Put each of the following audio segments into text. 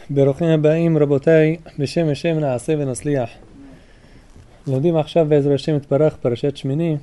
ברוכים הבאים רבותיי, בשם השם נעשה ונצליח. לומדים עכשיו בעזרת השם יתברך פרשת שמיני,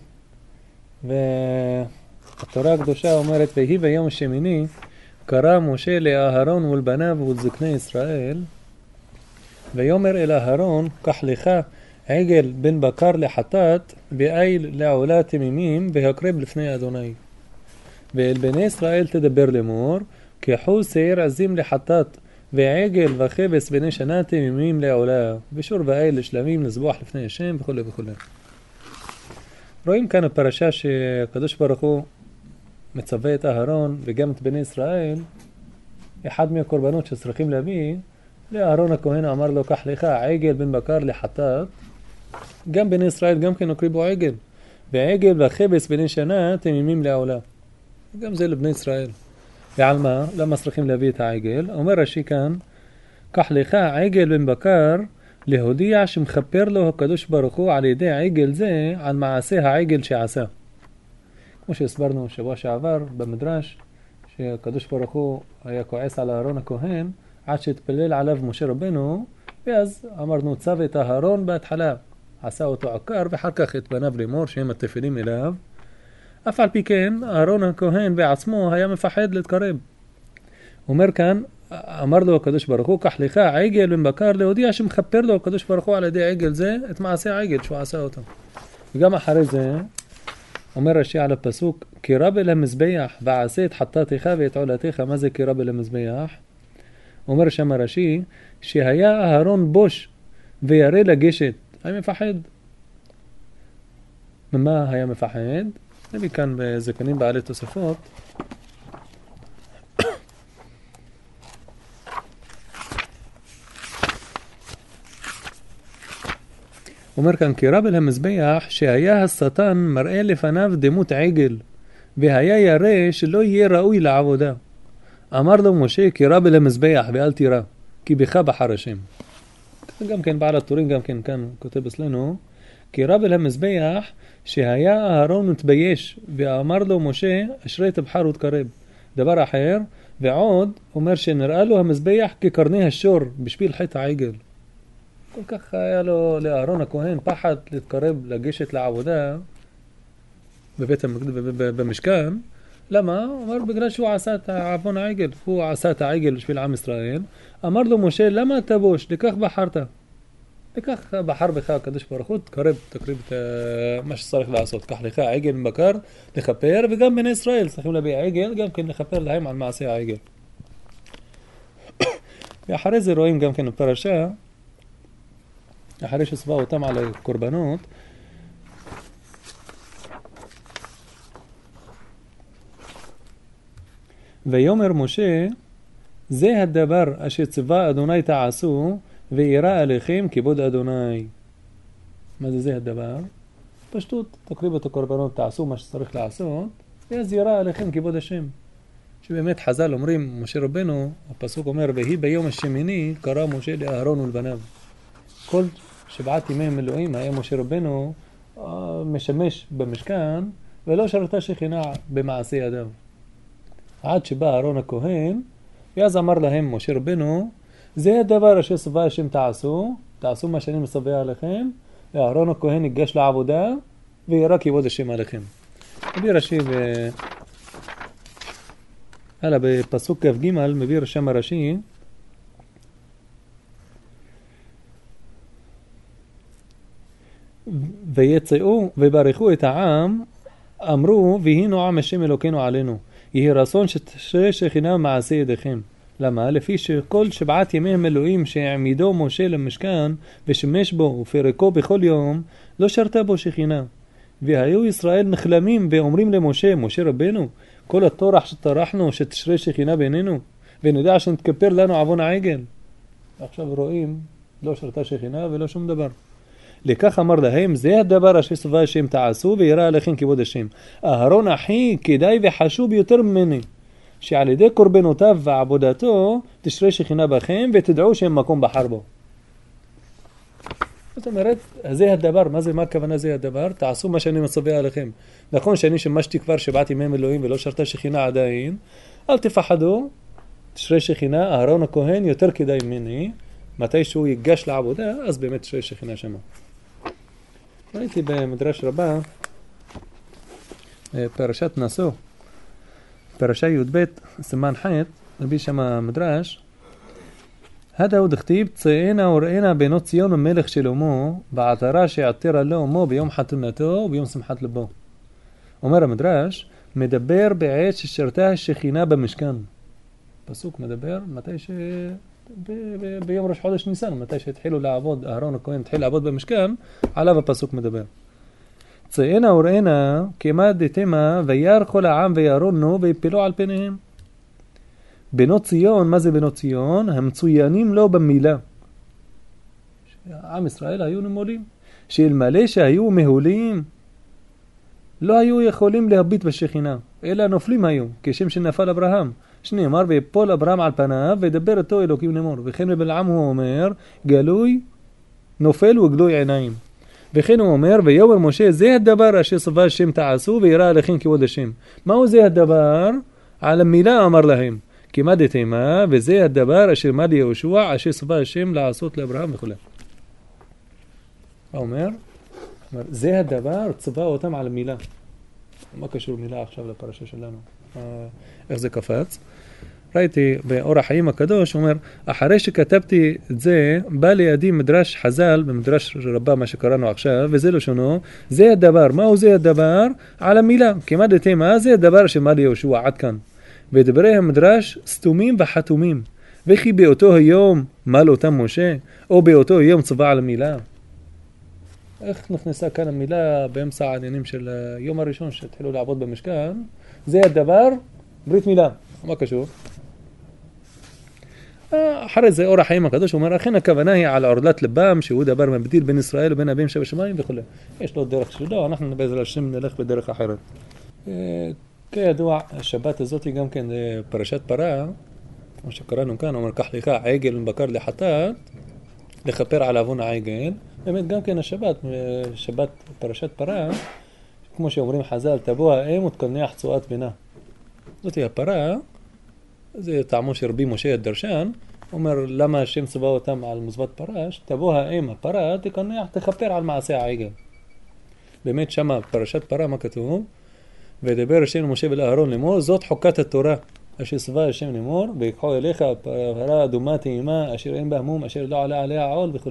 והתורה הקדושה אומרת ויהי ביום השמיני קרא משה לאהרון ולבניו ולזקני ישראל, ויאמר אל אהרון קח לך עגל בן בקר לחטאת ואיל לעולה תמימים והקרב לפני אדוני, ואל בני ישראל תדבר לאמור קחו שעיר עזים לחטאת ועגל וחבס בני שנה תמימים לעולה ושור ואיל לשלמים לזבוח לפני השם וכו' וכו'. רואים כאן הפרשה שהקדוש ברוך הוא מצווה את אהרון וגם את בני ישראל. אחד מהקורבנות שצריכים להביא, לאהרון הכהן אמר לו קח לך עגל בן בקר לחטאת, גם בני ישראל גם כן הקריבו עגל, ועגל וחבס בני שנה תמימים לעולה, גם זה לבני ישראל. ועל מה? למה צריכים להביא את העגל? אומר רש"י כאן קח לך עגל בן בקר להודיע שמכפר לו הקדוש ברוך הוא על ידי העגל זה על מעשה העגל שעשה. כמו שהסברנו שבוע שעבר במדרש, שהקדוש ברוך הוא היה כועס על אהרון הכהן עד שהתפלל עליו משה רבנו, ואז אמרנו צו את אהרון בהתחלה, עשה אותו עקר, ואחר כך את בניו לאמור שהם התפלים אליו. אף על פי כן אהרון הכהן בעצמו היה מפחד להתקרב. אומר כאן, אמר לו הקדוש ברוך הוא קח לך עגל בן בקר להודיע שמכפר לו הקדוש ברוך הוא על ידי עגל זה את מעשה העגל שהוא עשה אותו. וגם אחרי זה אומר רש"י על הפסוק קירב אל המזבח ועשה את חטאתך ואת עולתך. מה זה קירב אל המזבח? אומר שם רש"י שהיה אהרון בוש וירא לגשת, היה מפחד. ממה היה מפחד? נביא כאן בזקנים בעלי תוספות. אומר כאן קירב אל המזבח שהיה השטן מראה לפניו דמות עגל והיה ירא שלא יהיה ראוי לעבודה. אמר לו משה קירב אל המזבח ואל תירא כי בך בחר השם. גם כן בעל הטורים גם כן כאן כותב אצלנו קירב אל המזבח שהיה אהרון מתבייש ואמר לו משה אשרי תבחר ותקרב. דבר אחר, ועוד אומר שנראה לו המזבח כקרני השור בשביל חטא העגל. כל כך היה לו לאהרון הכהן פחד להתקרב לגשת לעבודה במשכן. למה? אמר בגלל שהוא עשה את עוון העגל, הוא עשה את העגל בשביל עם ישראל. אמר לו משה למה אתה בוש? לכך בחרת, לכך בחר בך הקדוש ברוך הוא, תקרב את מה שצריך לעשות. קח לך עגל בן בקר לכפר, וגם בני ישראל צריכים להביא עגל גם כן לכפר להם על מעשה העגל. ואחרי זה רואים גם כן בפרשה, אחרי שצבא אותם על הקורבנות, ויאמר משה זה הדבר אשר צבא אדוני תעשו וירא עליכם כבוד אדוני. מה זה הדבר? פשטות, תקריבו את הקורבנות, תעשו מה שצריך לעשות, ואז ירא עליכם כבוד השם. שבאמת חז"ל אומרים, משה רבנו, הפסוק אומר, ויהי ביום השמיני קרא משה לאהרון ולבניו. כל 7 ימי מילואים היה משה רבנו משמש במשכן, ולא שרתה שכינה במעשה ידיו. עד שבא אהרון הכהן, ואז אמר להם משה רבנו, זה הדבר אשר צווה השם תעשו מה שאני מצווה עליכם. ואהרון הכהן ניגש לעבודה וירא כבוד השם עליכם. מביא רש"י הלאה בפסוק כ"ג, מביא שם רש"י ויצאו וברכו את העם אמרו והינו עם השם אלוקינו עלינו, יהי רצון שתשרה שכינה מעשה ידיכם. למה? לפי שכל 7 ימי המילואים שהעמידו משה למשכן ושמש בו ופרקו בכל יום לא שרתה בו שכינה. והיו ישראל נחלמים ואומרים למשה, משה רבנו, כל הטורח שטרחנו שתשרה שכינה בינינו ונדע שנתכפר לנו עוון העגל. עכשיו רואים לא שרתה שכינה ולא שום דבר. לכך אמר להם זה הדבר אשר צווה השם תעשו וירא עליכם כבוד השם. אהרון אחי כדאי וחשוב יותר ממני שעל ידי קורבנותיו ועבודתו תשרה שכינה בכם ותדעו שהם מקום בחר בו. זאת אומרת, זה הדבר. מה הכוונה זה הדבר? תעשו מה שאני מצווה עליכם. נכון שאני שמשתי כבר 7 ימי מילואים ולא שרתה שכינה עדיין, אל תפחדו, תשרי שכינה, אהרון הכהן יותר כדאי ממני, מתי שהוא ייגש לעבודה, אז באמת תשרי שכינה שמה. ראיתי במדרש רבה, פרשת נשוא, פרשה י"ב, סימן ח', רבי שמה מדרש, הדה הוא דכתיב, צאנה וראינה בנות ציון המלך שלמה, בעטרה שעטרה לו אמו ביום חתונתו וביום שמחת לבו. אומר המדרש, מדבר בעת ששרתה השכינה במשכן. פסוק מדבר, ביום ראש חודש ניסן, מתי שהתחילו לעבוד, אהרון הכהן התחיל לעבוד במשכן, עליו הפסוק מדבר. צאנה וראינה, כמה דתמה, וירא כל העם וירונו, ויפלו על פניהם. בנות ציון, מה זה בנות ציון? המצוינים לו במילה. עם ישראל היו נמולים, שאלמלא שהיו מהולים, לא היו יכולים להביט בשכינה, אלא נופלים היו, כשם שנפל אברהם. שנאמר, ויפול אברהם על פניו, וידבר איתו אלוקים לאמור. וכן בבלעם הוא אומר, גלוי, נופל וגלוי עיניים. וכן הוא אומר, ויאמר משה, זה הדבר אשר צווה השם תעשו, וירא עליכם כבוד השם. מהו זה הדבר? על המילה אמר להם. כמה דתמה, וזה הדבר אשר אמר ליהושע, אשר צווה השם לעשות לאברהם וכו'. מה אומר? זה הדבר, צווה אותם על מילה. מה קשור מילה עכשיו לפרשה שלנו? איך זה קפץ? ראיתי באור החיים הקדוש, אומר, אחרי שכתבתי את זה, בא לידי מדרש חז"ל, במדרש רבה מה שקראנו עכשיו, וזה לשונו, זה הדבר. מהו זה הדבר? על המילה. כמה דתמה, זה הדבר שאמר ליהושע, עד כאן. ודברי המדרש סתומים וחתומים. וכי באותו היום מל אותם משה, או באותו יום צווה על המילה. איך נכנסה כאן המילה באמצע העניינים של היום הראשון שהתחילו לעבוד במשכן? זה הדבר, ברית מילה. מה קשור? אחרי זה אור החיים הקדוש אומר, אכן הכוונה היא על עורלת לבם, שהוא דבר מבדיל בין ישראל ובין אביהם שבשמיים וכו'. יש לו דרך שלו, אנחנו בעזרת השם נלך בדרך אחרת. כידוע, השבת הזאת היא גם כן פרשת פרה, כמו שקראנו כאן, אומר, קח לך עגל בקר לחטאת, לכפר על עוון העגל. באמת גם כן השבת, שבת פרשת פרה, כמו שאומרים חז"ל, תבוא האם ותקנח צואת בנה. זאת היא הפרה, זה טעמו של רבי משה הדרשן, אומר למה השם צבא אותם על מזוות פרש, תבוא האם הפרה, תקנח, תכפר על מעשה העגל. באמת שמה פרשת פרה, מה כתוב? ודבר השם למשה ולאהרון לאמור, זאת חוקת התורה, אשר צבא השם לאמור, ויקחו אליך פרה אדומה טעימה, אשר אין בה מום, אשר לא עלה עליה עול וכו'.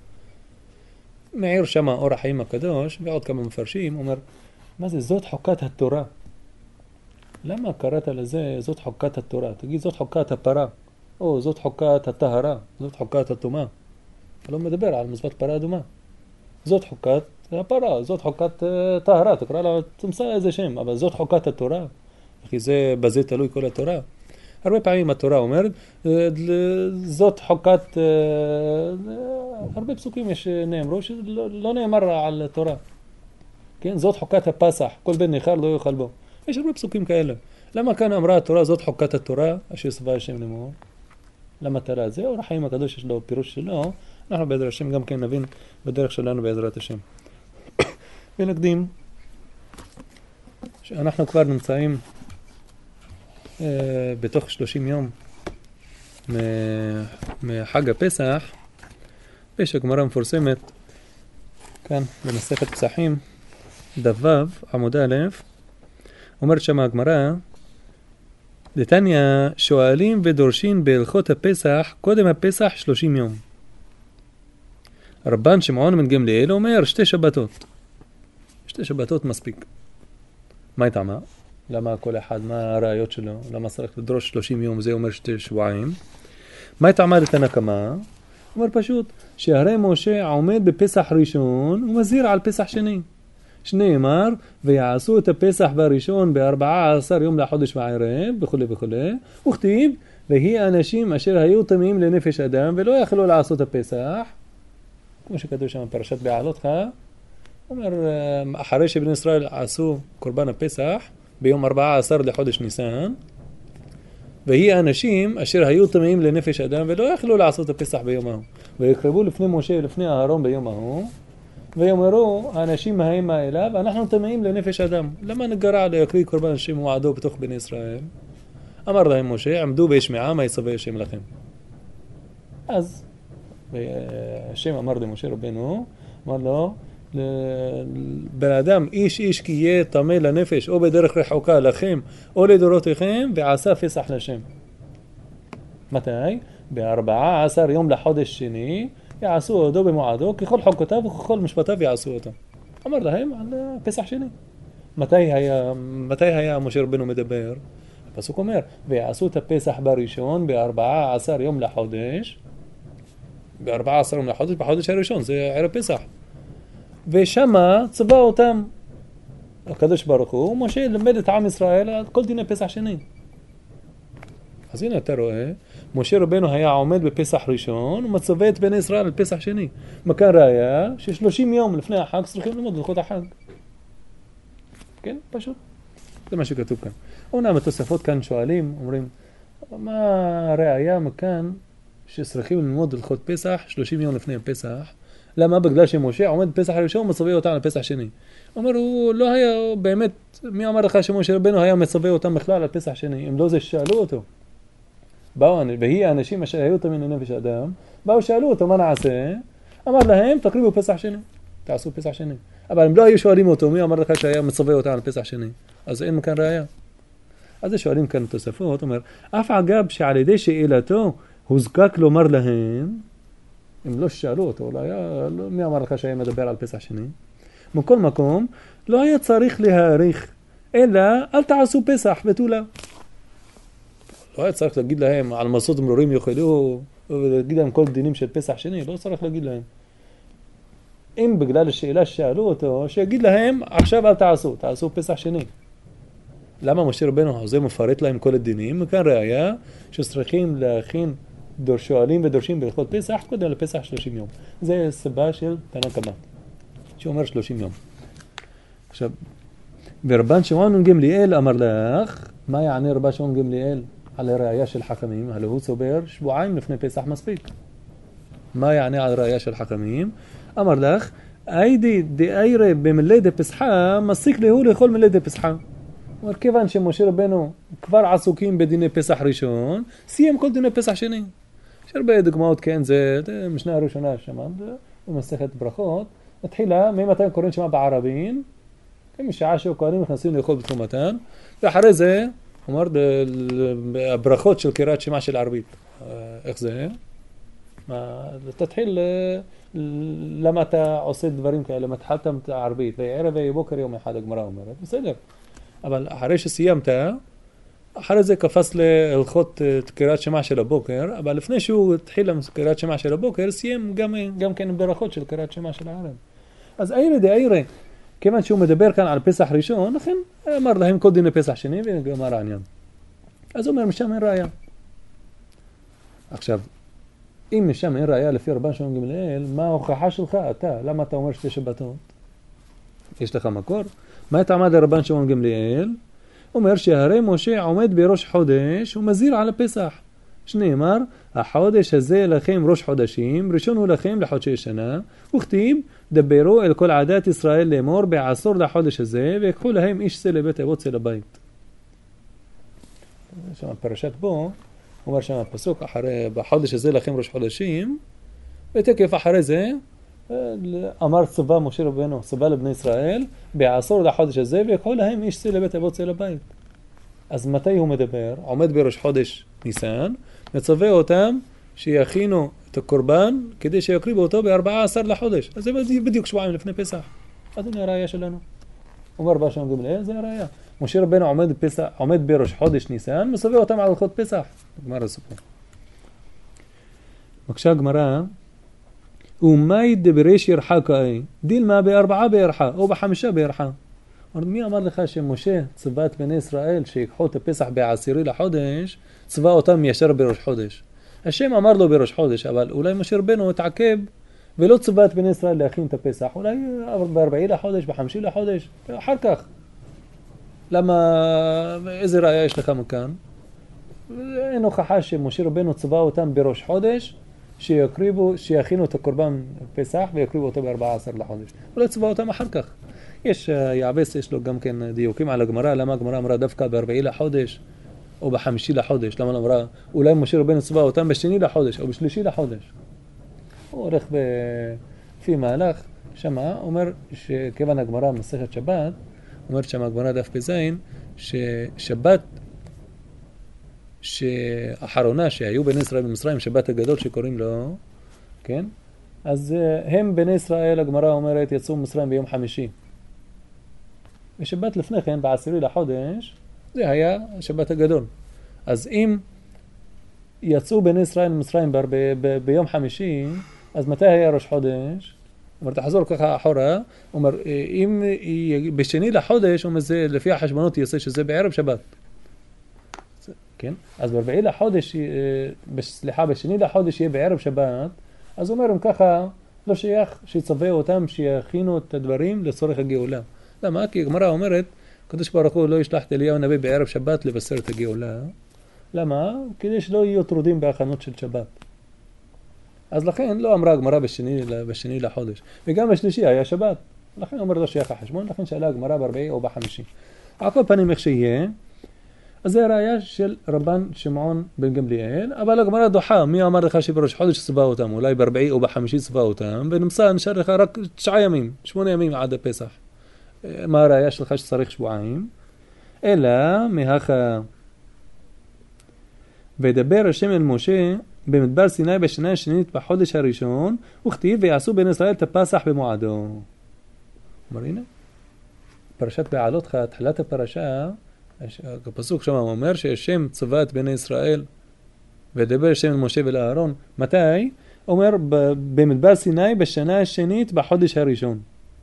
מעיר שמה אור החיים הקדוש, ועוד כמה מפרשים, אומר, מה זה זאת חוקת התורה? למה קראת לזה זאת חוקת התורה? תגיד זאת חוקת הפרה, או זאת חוקת הטהרה, זאת חוקת הטומאה. אתה לא מדבר על מזוות פרה אדומה. זאת חוקת הפרה, זאת חוקת טהרה, תקרא לה, תמצא איזה שם, אבל זאת חוקת התורה. כי זה, בזה תלוי כל התורה. הרבה פעמים התורה אומרת, זאת חוקת, הרבה פסוקים יש נאמרו, שלא נאמר על התורה. כן? זאת חוקת הפסח, כל בן ניחר לא יאכל בו. יש הרבה פסוקים כאלה. למה כאן אמרה התורה, זאת חוקת התורה, אשר צווה השם לאמור? למטרה זה, אור החיים הקדוש יש לו פירוש שלו, אנחנו בעזרת השם גם כן נבין בדרך שלנו בעזרת השם. ונקדים, שאנחנו כבר נמצאים בתוך 30 יום מחג הפסח, יש הגמרא מפורסמת, כאן במסכת פסחים, דף ו' עמוד א', אומרת שם הגמרא, דתניא שואלים ודורשים בהלכות הפסח, קודם הפסח 30 יום. רבן שמעון בן גמליאל אומר 2 שבתות. 2 שבתות מספיק. מה טעמה? למה כל אחד, מה הראיות שלו? למה צריך לדרוש 30 יום? זה אומר 2 שבועיים. מה טעמה לתנא קמא? אומר פשוט, שהרי משה עומד בפסח ראשון ומזהיר על פסח שני. שנאמר, ויעשו את הפסח בראשון ב14 יום לחודש בערב, וכו' וכו'. וכתיב, והיא אנשים אשר היו טמאים לנפש אדם ולא יכלו לעשות הפסח. כמו שכתוב שם פרשת בעלותך, אומר, אחרי שבני ישראל עשו קורבן הפסח ביום 14 לחודש ניסן, והיא אנשים אשר היו טמאים לנפש אדם ולא יכלו לעשות הפסח ביום ההוא. ויקרבו לפני משה ולפני אהרון ביום ההוא, ויאמרו, האנשים ההמה אליו, אנחנו טמאים לנפש אדם. למה נגרע להקריב קורבן השם מועדו בתוך בני ישראל? אמר להם משה, עמדו בישמעה מה יצווה השם לכם. אז השם אמר למשה רבנו, אמר לו, בן אדם איש כי יהיה טמא לנפש או בדרך רחוקה לכם או לדורותיכם ועשה פסח לשם. מתי? ב14 יום לחודש שני יעשו אותו במועדו ככל חוקותיו וככל משפטיו יעשו אותו. אמר להם על פסח שני. מתי היה משה רבנו מדבר? הפסוק אומר ויעשו את הפסח בראשון ב14 יום לחודש, ב14 יום לחודש בחודש הראשון, זה ערב פסח. ושמה צבא אותם הקדוש ברוך הוא, משה למד את עם ישראל על כל דיני פסח שני. אז הנה אתה רואה, משה רבנו היה עומד בפסח ראשון ומצווה את בני ישראל על פסח שני. מכאן ראיה ש30 יום לפני החג צריכים ללמוד הלכות החג. כן, פשוט. זה מה שכתוב כאן. אומנם התוספות כאן שואלים, אומרים, מה הראיה מכאן שצריכים ללמוד הלכות פסח 30 יום לפני פסח? למה? בגלל שמשה עומד בפסח הראשון ומצווה אותם על פסח שני. אומר, הוא לא היה, באמת, מי אמר לך שמשה רבנו היה מצווה אותם בכלל על פסח שני? אם לא זה שאלו אותו. והיא האנשים אשר היו תמיד לנפש אדם, באו שאלו אותו מה נעשה? אמר להם, תקריבו פסח שני. תעשו פסח שני. אבל הם לא היו שואלים אותו, מי אמר לך שהיה מצווה אותם על פסח שני? אז אין מכאן ראיה. אז שואלים כאן תוספות, אומר, אף אגב שעל ידי שאלתו הוזקק לומר להם, אם לא שאלו אותו, מי אמר לך שהיה מדבר על פסח שני? מכל מקום, לא היה צריך להעריך, אלא אל תעשו פסח בתולה. לא היה צריך להגיד להם על מסות מרורים יאכלו, ולהגיד להם כל דינים של פסח שני, לא צריך להגיד להם. אם בגלל השאלה ששאלו אותו, שיגיד להם, עכשיו אל תעשו, תעשו פסח שני. למה משה רבנו זה מפרט להם כל הדינים? מכאן ראיה שצריכים להכין שואלים ודורשים בהלכות פסח קודם לפסח 30 יום. זה סיבה של תנא קמא, שאומר 30 יום. עכשיו, ורבן שמעון גמליאל אמר לך, מה יענה רבן שמעון גמליאל על הראיה של חכמים? הלא הוא סובר שבועיים לפני פסח מספיק. מה יענה על הראיה של חכמים? אמר לך, איידי דאיירה במלידה פסחה מסיק להוא לכל מלידה פסחה. אומר, כיוון שמשה רבנו כבר עסוקים בדיני פסח ראשון, סיים כל דיני פסח שני. יש הרבה דוגמאות, כן, זה משנה הראשונה שמה, במסכת ברכות, התחילה ממתי קוראים שמה בערבים, משעה שהכהנים נכנסים לאכול בתרומתן, ואחרי זה, אומר, הברכות של קריאת שמע של ערבית. איך זה? תתחיל, למה אתה עושה דברים כאלה? למה התחלת את הערבית, וערב ובוקר יום אחד הגמרא אומרת, בסדר. אבל אחרי שסיימת, אחרי זה קפץ להלכות קריאת שמע של הבוקר, אבל לפני שהוא התחיל קריאת שמע של הבוקר, סיים גם כן ברכות של קריאת שמע של הערב. אז איירה דאיירה, כיוון שהוא מדבר כאן על פסח ראשון, לכן אמר להם כל דיני פסח שני וגמר העניין. אז הוא אומר, משם אין ראיה. עכשיו, אם משם אין ראיה לפי רבן שמעון גמליאל, מה ההוכחה שלך אתה? למה אתה אומר שתי שבתות? יש לך מקור? מה התעמד לרבן שמעון גמליאל? אומר שהרי משה עומד בראש חודש ומזהיר על הפסח. שנאמר, החודש הזה לכם ראש חודשים, ראשון הוא לכם לחודשי שנה, וכתיב, דברו אל כל עדת ישראל לאמור בעשור לחודש הזה, ויקחו להם איש צא לבית אבות צא לבית. שם פרשת בו, אומר שם הפסוק, בחודש הזה לכם ראש חודשים, ותקף אחרי זה, אמר צבא משה רבנו, צבא לבני ישראל, בעשור לחודש הזה, ויקחו להם איש צא לבית אבות צא לבית. אז מתי הוא מדבר? עומד בראש חודש ניסן, מצווה אותם שיכינו את הקורבן כדי שיקריבו אותו ב14 לחודש. אז זה בדיוק שבועיים לפני פסח. אז הנה הראיה שלנו. אומר רבן שמעון גמליאל, זה הראיה. משה רבנו עומד בראש חודש ניסן, מצווה אותם על הלכות פסח. גמרא הסיפור. מקשה הגמרא, ומאי דבריש ירחקאי, דילמה ב4 בירחה, או ב5 בירחה. מי אמר לך שמשה צבא את בני ישראל שיקחו את הפסח ב10 לחודש, צבא אותם ישר בראש חודש? השם אמר לו בראש חודש, אבל אולי משה רבנו התעכב ולא צבא את בני ישראל להכין את הפסח, אולי ב4 לחודש, ב5 לחודש, אחר כך. למה, איזה ראיה יש לך מכאן? אין הוכחה שמשה רבנו צבא אותם בראש חודש, שיכינו את הקורבן פסח ויקריבו אותו ב14 לחודש. אולי צבא אותם אחר כך. יש יעבס, יש לו גם כן דיוקים על הגמרא, למה הגמרא אמרה דווקא ב4 לחודש, או בחמישי לחודש, למה אמרה, אולי משה רבנו צבא אותם בשני לחודש, או בשלישי לחודש. הוא הולך לפי מהלך, שמה, אומר שכיוון הגמרא מסכת שבת, אומרת שם הגמרא דף בזין, ששבת האחרונה שהיו בני ישראל במצרים, שבת הגדול שקוראים לו, כן? אז הם בני ישראל, הגמרא אומרת, יצאו מצרים ביום חמישי. ושבת לפני כן, בעשירי לחודש, זה היה השבת הגדול. אז אם יצאו בני ישראל ממצרים ביום חמישי, אז מתי היה ראש חודש? אומר, תחזור ככה אחורה, אומר, אם בשני לחודש, אומר, זה לפי החשבונות יעשה שזה בערב שבת. כן? אז ברביעי לחודש, סליחה, בשני לחודש יהיה בערב שבת, אז אומר, אם ככה, לא שייך שיצווה אותם שיכינו את הדברים לצורך הגאולה. למה? כי הגמרא אומרת, הקדוש ברוך הוא לא ישלח את אליהו הנביא בערב שבת לבשר את הגאולה. למה? כדי שלא יהיו טרודים בהכנות של שבת. אז לכן לא אמרה הגמרא בשני לחודש. וגם בשלישי היה שבת. לכן אומר לא שייך החשבון, לכן שאלה הגמרא ברביעי או בחמישי. על כל פנים איך שיהיה, אז זה הראיה של רבן שמעון בן גמליאל, אבל הגמרא דוחה, מי אמר לך שבראש חודש צבא אותם, אולי ברביעי או בחמישי צבא אותם, נשאר לך רק 9 ימים, 8 ימים עד הפסח. מה הראיה שלך שצריך שבועיים? אלא מהכה וידבר השם אל משה במדבר סיני בשנה השנית בחודש הראשון, וכתיב ויעשו בני ישראל את הפסח במועדו. אומר הנה, פרשת בעלותך, תחילת הפרשה, הפסוק שם אומר שהשם צבא את בני ישראל וידבר השם אל משה ואל אהרון. מתי? אומר במדבר סיני בשנה השנית בחודש הראשון.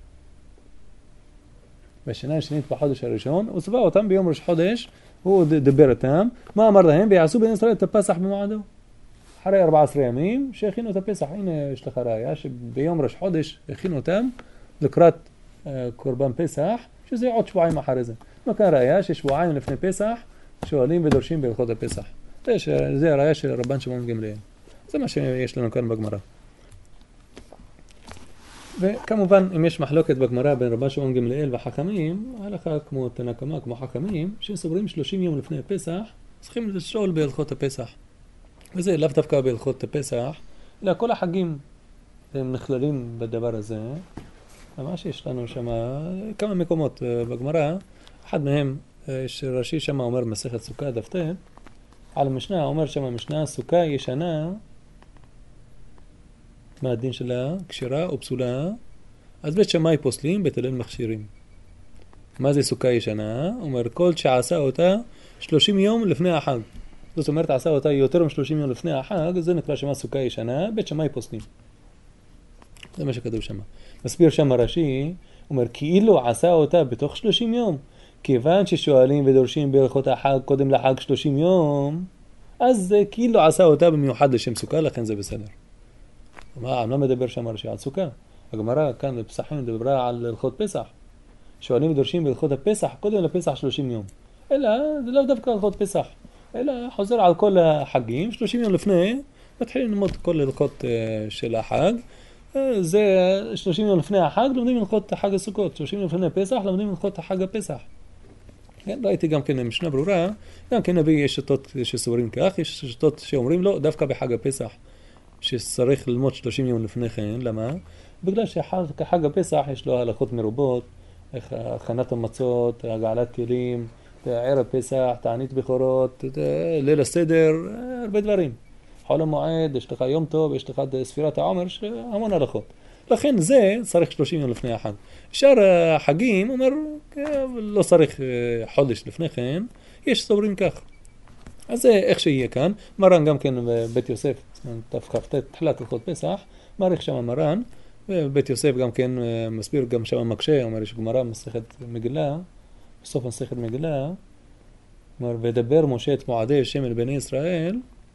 בשנה השנית בחודש הראשון, הוא צבא אותם ביום ראש חודש, הוא דבר איתם, מה אמר להם? ויעשו בני ישראל את הפסח במועדו. אחרי 14 ימים שהכינו את הפסח. הנה יש לך ראיה שביום ראש חודש הכינו אותם לקראת קורבן פסח, שזה עוד שבועיים אחרי זה. מה כאן ראיה ששבועיים לפני פסח שואלים ודורשים בהלכות הפסח. זה הראיה של רבן שמעון גמליאל. זה מה שיש לנו כאן בגמרא. וכמובן, אם יש מחלוקת בגמרא בין רבן שמעון גמליאל וחכמים, הלכה כמו תנא קמא, כמו חכמים, שסוברים 30 יום לפני הפסח, צריכים לשאול בהלכות הפסח. וזה לאו דווקא בהלכות הפסח, אלא כל החגים הם נכללים בדבר הזה. ממש יש לנו שם כמה מקומות בגמרא, אחד מהם שרש"י שם אומר מסכת סוכה דף ט', על המשנה אומר שם המשנה סוכה ישנה, מה הדין שלה? קשירה או פסולה? אז בית שמאי פוסלים, בית הלל מכשירים. מה זה סוכה ישנה? אומר כל שעשה אותה 30 יום לפני החג. זאת אומרת עשה אותה יותר מ-30 יום לפני החג, זה נקרא שמה סוכה ישנה, בית שמאי פוסלים. זה מה שכתוב שם. מסביר שם רש"י, אומר כאילו עשה אותה בתוך 30 יום, כיוון ששואלים ודורשים בהלכות החג קודם לחג 30 יום, אז כאילו עשה אותה במיוחד לשם סוכה, לכן זה בסדר. מה, אני לא מדבר שם רש"י על סוכה. הגמרא כאן בפסחים מדברה על הלכות פסח. שואלים ודורשים בהלכות הפסח קודם לפסח 30 יום. אלא זה לא דווקא הלכות פסח, אלא חוזר על כל החגים, 30 יום לפני, מתחילים ללמוד כל הלכות של החג. זה 30 יום לפני החג, לומדים הלכות חג הסוכות. 30 יום לפני פסח, לומדים הלכות חג הפסח. כן, ראיתי גם כן משנה ברורה, גם כן נביא יש שיטות שסוברים כך, יש שיטות שאומרים לא, דווקא בחג הפסח, שצריך ללמוד 30 יום לפני כן. למה? בגלל שחג הפסח יש לו הלכות מרובות, הכנת המצות, הגעלת כלים, ערב פסח, תענית בכורות, ליל הסדר, הרבה דברים. חול המועד, יש לך יום טוב, יש לך ספירת העומר, המון הלכות. לכן זה צריך 30 יום לפני החג. שאר החגים, אומר, לא צריך חודש לפני כן, יש סוברים כך. אז זה איך שיהיה כאן. מרן גם כן בבית יוסף, תפכ"ט, תחילת הלכות פסח, מעריך שם מרן, ובית יוסף גם כן מסביר גם שם מקשה, אומר יש גמרא מסכת מגילה, בסוף מסכת מגילה, אומר ודבר משה את מועדי השם אל בני ישראל,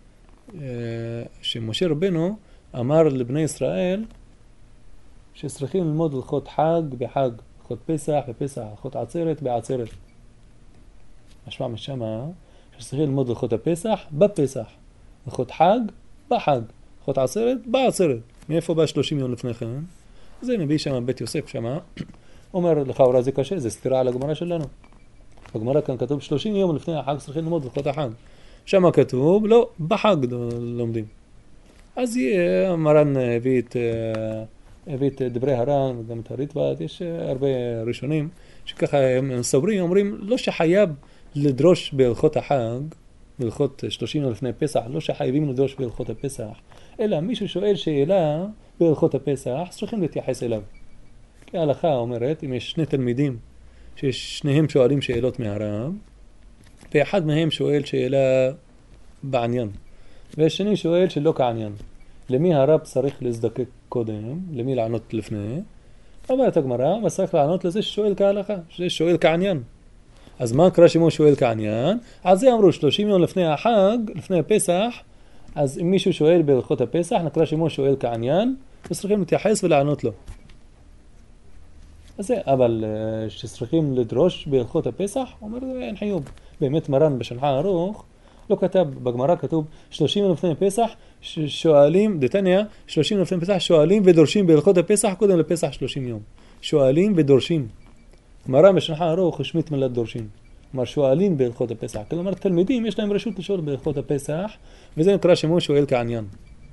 שמשה רבנו אמר לבני ישראל שצריכים ללמוד הלכות חג בחג, הלכות פסח בפסח, הלכות עצרת בעצרת. משמע משמה שצריכים ללמוד הלכות הפסח בפסח, הלכות חג בחג, הלכות עצרת בעצרת. מאיפה בא 30 יום לפני כן? זה מביא שם בית יוסף שמה, אומר לך אולי זה קשה, זה סתירה על הגמרא שלנו. בגמרא כאן כתוב 30 יום לפני החג צריכים ללמוד הלכות החג. שם כתוב, לא, בחג לומדים. אז מרן הביא את דברי הר"ן וגם את הריטב"א, יש הרבה ראשונים שככה הם סוברים, אומרים לא שחייב לדרוש בהלכות החג, בהלכות 30 יום לפני פסח, לא שחייבים לדרוש בהלכות הפסח, אלא מישהו שואל שאלה בהלכות הפסח, צריכים להתייחס אליו. כי ההלכה אומרת, אם יש שני תלמידים ששניהם שואלים שאלות מהרב, ואחד מהם שואל שאלה בעניין, והשני שואל שלא כעניין, למי הרב צריך להזדקק קודם, למי לענות לפני? אומרת הגמרא, אבל צריך לענות לזה ששואל כהלכה, שזה שואל כעניין. אז מה קרה שמו שואל כעניין? על זה אמרו 30 יום לפני החג, לפני הפסח, אז אם מישהו שואל בהלכות הפסח, נקרא שמו שואל כעניין, וצריכים להתייחס ולענות לו. אז זה, אבל שצריכים לדרוש בהלכות הפסח, אומר אין חיוב. באמת מרן בשולחן ערוך, לא כתב, בגמרא כתוב 30 יום לפני פסח, שואלים, דתניא, 30 יום לפני פסח, שואלים ודורשים בהלכות הפסח, קודם לפסח 30 יום. שואלים ודורשים. מרן בשולחן ערוך השמיט מילת דורשים. כלומר שואלים בהלכות הפסח. כלומר תלמידים יש להם רשות לשאול בהלכות הפסח, וזה נקרא שמו שואל כעניין.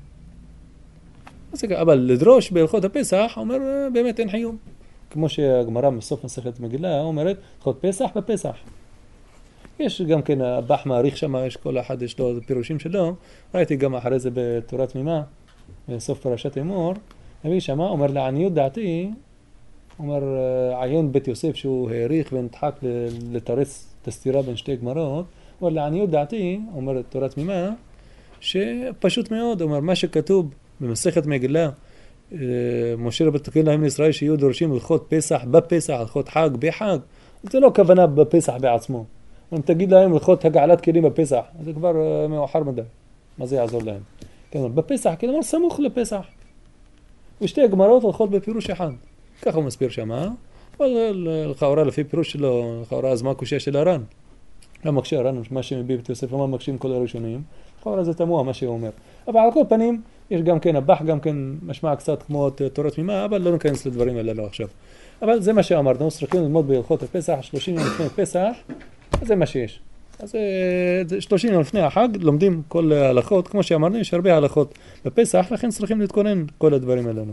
אבל לדרוש בהלכות הפסח, אומר באמת אין חיוב. כמו שהגמרא מסוף מסכת מגילה אומרת, הלכות פסח בפסח. יש גם כן, הבח מעריך שם, יש כל אחד יש לו פירושים שלו, ראיתי גם אחרי זה בתורה תמימה, בסוף פרשת אמור, הביא שם, אומר לעניות דעתי, אומר עיין בית יוסף שהוא העריך ונדחק לתרץ את הסתירה בין שתי גמרות, אומר לעניות דעתי, אומר תורה תמימה, שפשוט מאוד, אומר מה שכתוב במסכת מגילה, משה רבנו תקן להם לישראל שיהיו דורשים הלכות פסח בפסח, הלכות חג בחג, זה לא כוונה בפסח בעצמו. אם תגיד להם הלכות הגעלת כלים בפסח, זה כבר מאוחר מדי. מה זה יעזור להם? כלומר, בפסח, כלומר סמוך לפסח. ושתי הגמרות הולכות בפירוש אחד. ככה הוא מסביר שמה. אבל לכאורה לפי פירוש שלו, לכאורה אז מה הקושיה של הר"ן? לא מקשה הר"ן, מה שמביא בית יוסף, לא מקשים כל הראשונים. לכאורה זה תמוה מה שהוא אומר. אבל על כל פנים, יש גם כן, הבח גם כן משמע קצת כמו תורה תמימה, אבל לא ניכנס לדברים האלה לא עכשיו. אבל זה מה שאמרנו, צריכים ללמוד בהלכות הפסח, 30 יום לפני פסח, זה מה שיש. אז 30 יום לפני החג לומדים כל ההלכות, כמו שאמרנו, יש הרבה הלכות בפסח, לכן צריכים להתכונן כל הדברים האלה.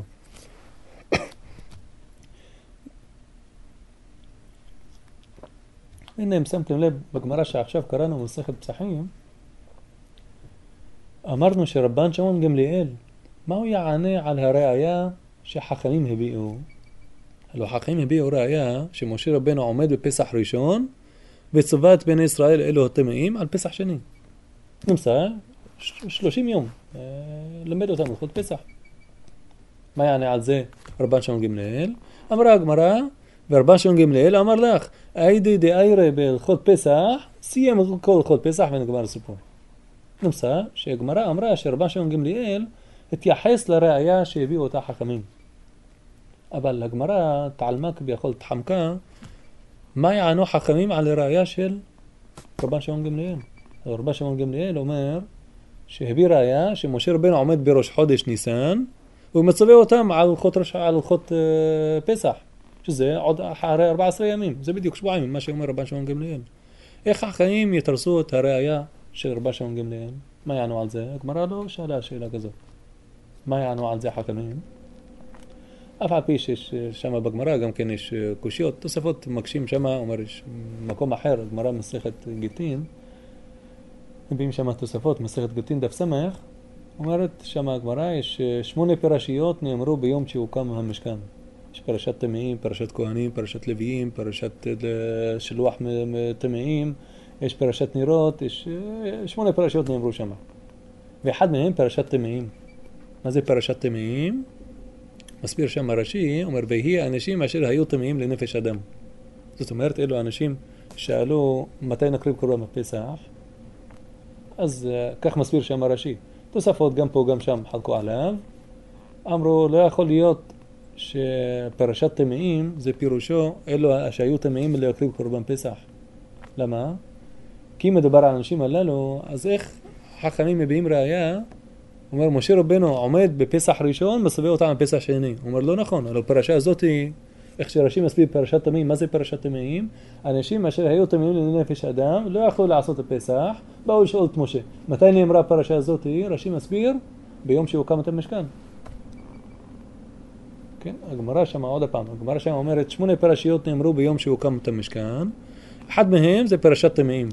הנה, אם שמתם לב, בגמרא שעכשיו קראנו מסכת פסחים, אמרנו שרבן שמעון גמליאל, מה הוא יענה על הראיה שחכמים הביאו? הלוא חכמים הביאו ראיה שמשה רבנו עומד בפסח ראשון, וצווה את בני ישראל אלו הטמאים על פסח שני. נמצא 30 יום, למד אותם הלכות פסח. מה יענה על זה רבן שמעון גמליאל? אמרה הגמרא, ורבן שמעון גמליאל אמר לך, איידי דאיירה בהלכות פסח, סיים כל הלכות פסח ונגמר הסיפור. נמצא שהגמרא אמרה שרבן שמעון גמליאל התייחס לראיה שהביאו אותה חכמים. אבל הגמרא תעלמה כביכול תחמקה, מה יענו חכמים על הראיה של רבן שמעון גמליאל? רבן שמעון גמליאל אומר שהביא ראיה שמשה רבנו עומד בראש חודש ניסן, והוא מצווה אותם על הלכות פסח, שזה עוד אחרי 14 ימים, זה בדיוק שבועיים, מה שאומר רבן שמעון גמליאל. איך החכמים יתרסו את הראיה של רבן שמעון גמליאל? מה יענו על זה? הגמרא לא שאלה שאלה כזאת. מה יענו על זה חכמים? אף על פי שיש שם בגמרא גם כן יש קושיות, תוספות מקשים שם, אומר יש מקום אחר, הגמרא מסכת גיטין, מביאים שם תוספות, מסכת גיטין דף סמך, אומרת שם הגמרא יש 8 פרשיות נאמרו ביום שהוקם המשכן. יש פרשת טמאים, פרשת כהנים, פרשת לוויים, פרשת שלוח טמאים, יש פרשת נירות, יש 8 פרשיות נאמרו שם. ואחד מהם פרשת טמאים. מה זה פרשת טמאים? מסביר שם הרש"י, אומר, ויהי האנשים אשר היו טמאים לנפש אדם. זאת אומרת, אלו האנשים שאלו מתי נקריב קורבן בפסח, אז כך מסביר שם הרש"י. תוספות גם פה גם שם חלקו עליו. אמרו, לא יכול להיות שפרשת טמאים זה פירושו, אלו שהיו טמאים להקריב קורבן פסח. למה? כי מדובר על האנשים הללו, אז איך חכמים מביאים ראיה? אומר, משה רבנו עומד בפסח ראשון, מצווה אותם בפסח שני. הוא אומר, לא נכון, הלוא פרשה הזאת איך שרש"י מסביר פרשת טמאים, מה זה פרשת טמאים? אנשים אשר היו טמאים לנפש אדם לא יכלו לעשות הפסח, באו לשאול את משה. מתי נאמרה הפרשה הזאת? רש"י מסביר ביום שהוקם את המשכן. כן, הגמרא שם עוד הפעם, הגמרא שם אומרת 8 פרשיות נאמרו ביום שהוקם את המשכן, אחד מהם זה פרשת טמאים.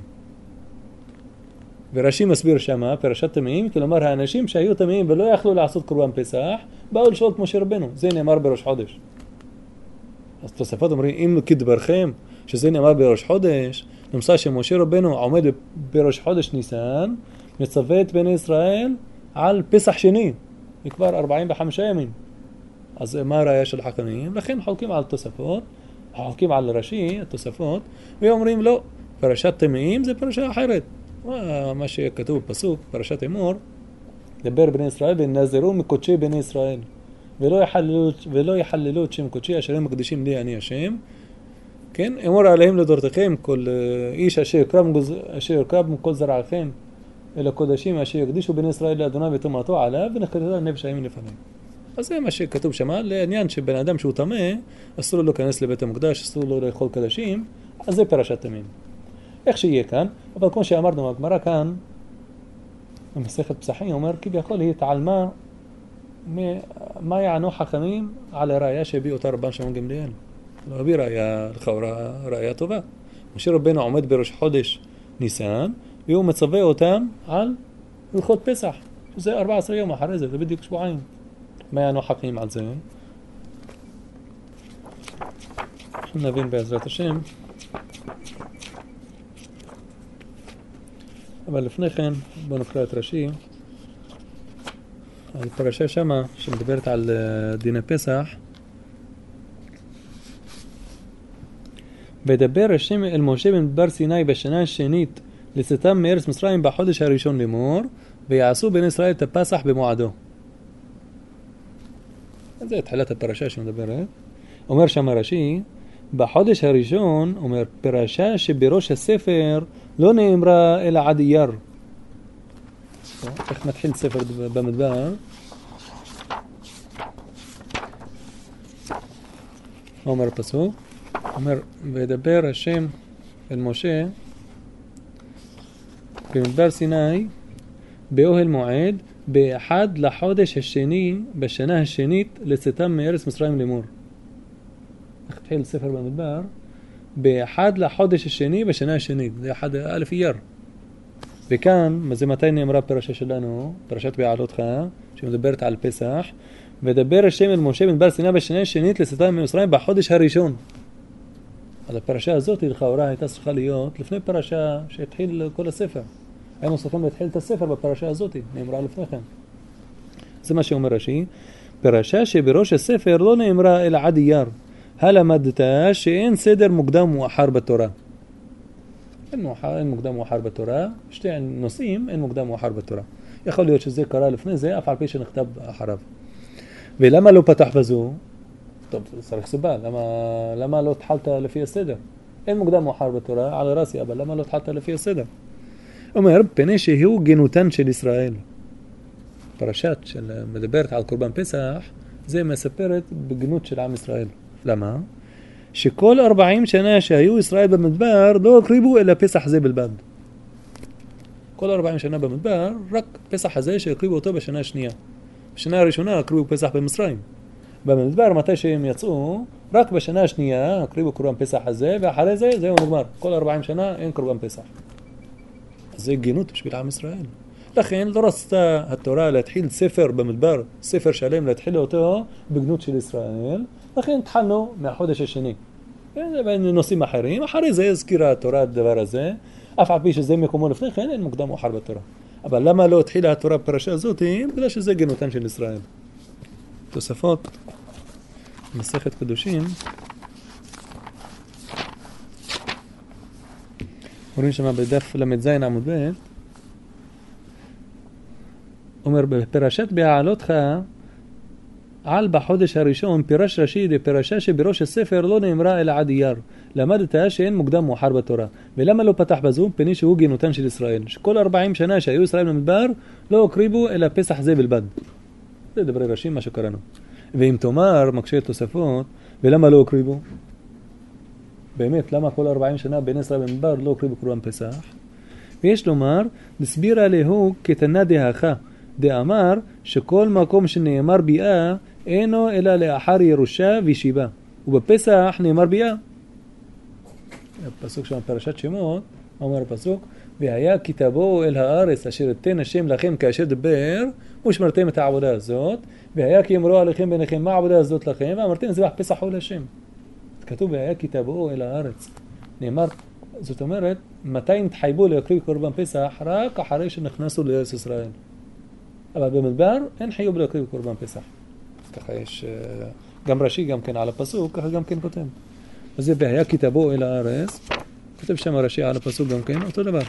ורש"י מסביר שמה, פרשת טמאים, כלומר האנשים שהיו טמאים ולא יכלו לעשות קורבן פסח, באו לשאול את משה רבנו, זה נאמר בראש חודש. אז תוספות אומרים, אם כדברכם שזה נאמר בראש חודש, נמצא שמשה רבנו עומד בראש חודש ניסן, מצווה את בני ישראל על פסח שני, כבר 45 ימים. אז מה הראיה של חכמים? לכן חולקים על תוספות, חולקים על רש"י, התוספות, ואומרים לא, פרשת טמאים זה פרשה אחרת. מה שכתוב בפסוק, פרשת אמור, דבר בני ישראל ונזרו מקודשי בני ישראל, ולא יחללו את שם קודשי אשר הם מקדישים לי אני השם. כן, אמור עליהם לדורתכם כל איש אשר יקרב מכל זרעכם אל הקודשים אשר יקדישו בני ישראל לאדוני וטומאתו עליו ונחקתה נפש הימים לפניהם. אז זה מה שכתוב שם, לעניין שבן אדם שהוא טמא, אסור לו להיכנס לבית המקדש, אסור לו לאכול קדשים, אז זה פרשת טמאים. איך שיהיה כאן, אבל כמו שאמרנו, הגמרא כאן, במסכת פסחים, אומר, כביכול היא התעלמה מה יענו חכמים על הראיה שהביא אותה רבן שמעון גמליאל. לא הביא ראיה, לכאורה ראיה טובה. משה רבנו עומד בראש חודש ניסן, והוא מצווה אותם על הלכות פסח, שזה 14 יום אחרי זה, זה בדיוק שבועיים. מה יענו חכמים על זה? נבין בעזרת השם. אבל לפני כן, בואו נקרא את רש"י. הפרשה שמה, שמדברת על דיני פסח. ודבר השם אל משה במדבר סיני בשנה השנית לצאתם מארץ מצרים בחודש הראשון לאמור, ויעשו בני ישראל את הפסח במועדו. זה תחילת הפרשה שמדברת. אומר שם רש"י, בחודש הראשון, אומר, פרשה שבראש הספר לא נאמרה אלא עד אייר. איך מתחיל ספר במדבר? אומר פסוק, אומר, ודבר השם אל משה במדבר סיני באוהל מועד באחד לחודש השני בשנה השנית לצאתם מארץ מצרים לאמור. איך התחיל ספר במדבר? באחד לחודש השני בשנה השנית, זה אחד א' אייר. וכאן, זה מתי נאמרה פרשה שלנו, פרשת בעלותך, שמדברת על פסח, ודבר השם אל משה במדבר סיני בשנה השנית לצאתם ממצרים בחודש הראשון. אז הפרשה הזאת לכאורה הייתה צריכה להיות לפני פרשה שהתחיל כל הספר. היינו צריכים להתחיל את הספר בפרשה הזאת, נאמרה לפני כן. זה מה שאומר רש"י, פרשה שבראש הספר לא נאמרה אלא עד אייר. הלמדת שאין סדר מוקדם ומאוחר בתורה. אין מוקדם ומאוחר בתורה, שתי נושאים אין מוקדם ומאוחר בתורה. יכול להיות שזה קרה לפני זה, אף על פי שנכתב אחריו. ולמה לא פתח בזו? טוב, צריך סיבה, למה לא התחלת לפי הסדר? אין מוקדם ומאוחר בתורה, על רסי, אבל למה לא התחלת לפי הסדר? אומר, פני שהוא גנותן של ישראל. פרשת שמדברת על קורבן פסח, זה מספרת בגנות של עם ישראל. למה? שכל 40 שנה שהיו ישראל במדבר לא הקריבו אלא פסח זה בלבד. כל 40 שנה במדבר, רק פסח הזה שהקריבו אותו בשנה השנייה. בשנה הראשונה הקריבו פסח במצרים. במדבר, מתי שהם יצאו, רק בשנה השנייה הקריבו קורבן פסח הזה, ואחרי זה, זהו נגמר. כל 40 שנה אין קורבן פסח. אז זה גנות בשביל עם ישראל. לכן לא רצתה התורה להתחיל ספר במדבר, ספר שלם, להתחיל אותו בגנות של ישראל. לכן התחלנו מהחודש השני. נושאים אחרים, אחרי זה הזכירה התורה את הדבר הזה, אף על פי שזה מקומו לפני כן, אין מוקדם מאוחר בתורה. אבל למה לא התחילה התורה בפרשה הזאת? בגלל שזה גנותן של ישראל. תוספות, מסכת קדושים, רואים שמה בדף למ"ז עמוד ב', אומר בפרשת בהעלותך על בחודש הראשון פירש רש"י דפרשה שבראש הספר לא נאמרה אלא עד אייר. למדת שאין מוקדם מאוחר בתורה. ולמה לא פתח בזו? פני שהוא גנותן של ישראל. שכל 40 שנה שהיו ישראל במדבר לא הקריבו אלא פסח זה בלבד. זה דברי רש"י מה שקראנו. ואם תאמר, מקשה תוספות, ולמה לא הקריבו? באמת, למה כל 40 שנה בני ישראל במדבר לא הקריבו קורבן פסח? ויש לומר, דסבירה להו כתנא דהכה, דאמר שכל מקום שנאמר ביאה אינו אלא לאחר ירושה ושיבה, ובפסח נאמר ביאה. הפסוק שם פרשת שמות, אומר הפסוק, והיה כי תבואו אל הארץ אשר אתן השם לכם כאשר דבר, ושמרתם את העבודה הזאת, והיה כי אמרו עליכם ביניכם מה העבודה הזאת לכם, ואמרתם זבח פסח הוא להשם. כתוב והיה כי תבואו אל הארץ. נאמר, זאת אומרת, מתי נתחייבו להקריב קורבן פסח? רק אחרי שנכנסו לארץ ישראל. אבל במדבר אין חיוב להקריב קורבן פסח. ככה יש גם רש"י גם כן על הפסוק, ככה גם כן כותב. אז זה והיה כי תבואו אל הארץ, כותב שם רש"י על הפסוק גם כן, אותו דבר.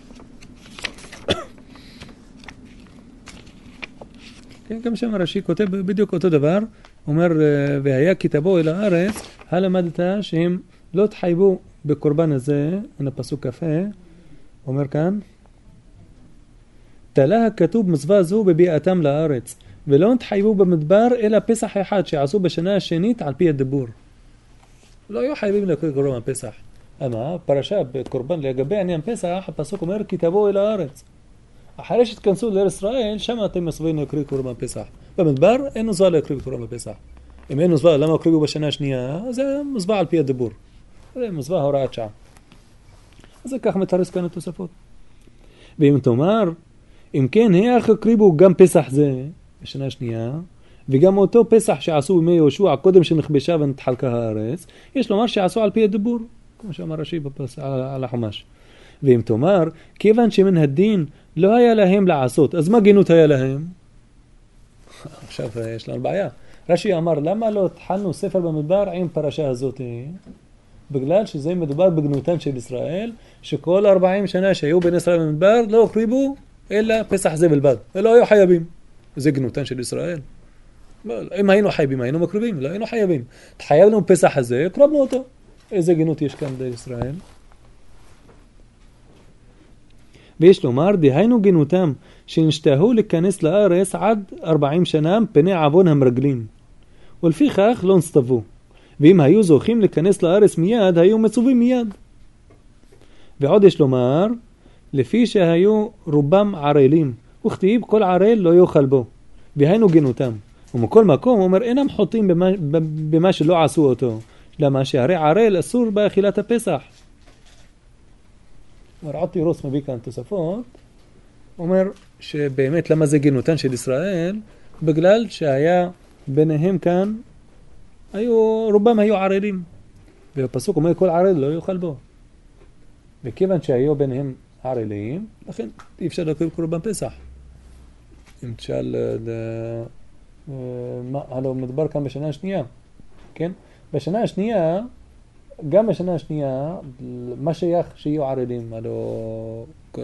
כן, גם שם רש"י כותב בדיוק אותו דבר, אומר והיה כי תבואו אל הארץ, הלמדת שהם לא תחייבו בקורבן הזה, הנה פסוק כפה, אומר כאן, תלה הכתוב מצווה זו בביאתם לארץ, ולא נתחייבו במדבר אלא פסח אחד שעשו בשנה השנית על פי הדיבור. לא היו חייבים להקריב קורבן פסח. אבל פרשה בקורבן לגבי עניין פסח, הפסוק אומר כי תבואו אל הארץ. אחרי שתכנסו לארץ ישראל, שם אתם מסוגלים להקריב קורבן פסח. במדבר אין מצווה להקריב קורבן פסח. אם אין מצווה, למה הקריבו בשנה השנייה? זה מצווה על פי הדיבור. זה מצווה הוראת שעה. אז זה כך מתרס כאן התוספות. ואם תאמר, אם כן, איך הקריבו גם פסח זה בשנה השנייה, וגם אותו פסח שעשו בימי יהושע קודם שנכבשה ונתחלקה הארץ, יש לומר שעשו על פי הדיבור, כמו שאמר רש"י על החומש. ואם תאמר, כיוון שמן הדין לא היה להם לעשות, אז מה גינות היה להם? עכשיו יש לנו בעיה. רש"י אמר, למה לא התחלנו ספר במדבר עם פרשה הזאת? בגלל שזה מדובר בגנותן של ישראל, שכל 40 שנה שהיו בין ישראל במדבר לא הקריבו אלא פסח זה בלבד, ולא היו חייבים. זה גנותן של ישראל. אם היינו חייבים, היינו מקריבים, לא היינו חייבים. תחייבנו פסח הזה, הקרבנו אותו. איזה גנות יש כאן בישראל? ויש לומר, דהיינו גנותם, שנשתהו להיכנס לארץ עד 40 שנה פני עוון המרגלים. ולפיכך לא נסתוו. ואם היו זוכים להיכנס לארץ מיד, היו מצווים מיד. ועוד יש לומר, לפי שהיו רובם ערלים, וכתיב כל ערל לא יאכל בו. והיינו גנותם. ומכל מקום, אומר, אינם חוטאים במה שלא עשו אותו. למה שהרי ערל אסור באכילת הפסח. אומר, עוד תירוץ מביא כאן תוספות, אומר שבאמת למה זה גנותן של ישראל? בגלל שהיה ביניהם כאן, רובם היו ערלים. והפסוק אומר, כל ערל לא יאכל בו. וכיוון שהיו ביניהם ערלים, לכן אי אפשר להקריב קורבן פסח. אם תשאל, הלוא מדובר כאן בשנה השנייה, כן? בשנה השנייה, גם בשנה השנייה, מה שייך שיהיו ערלים, הלוא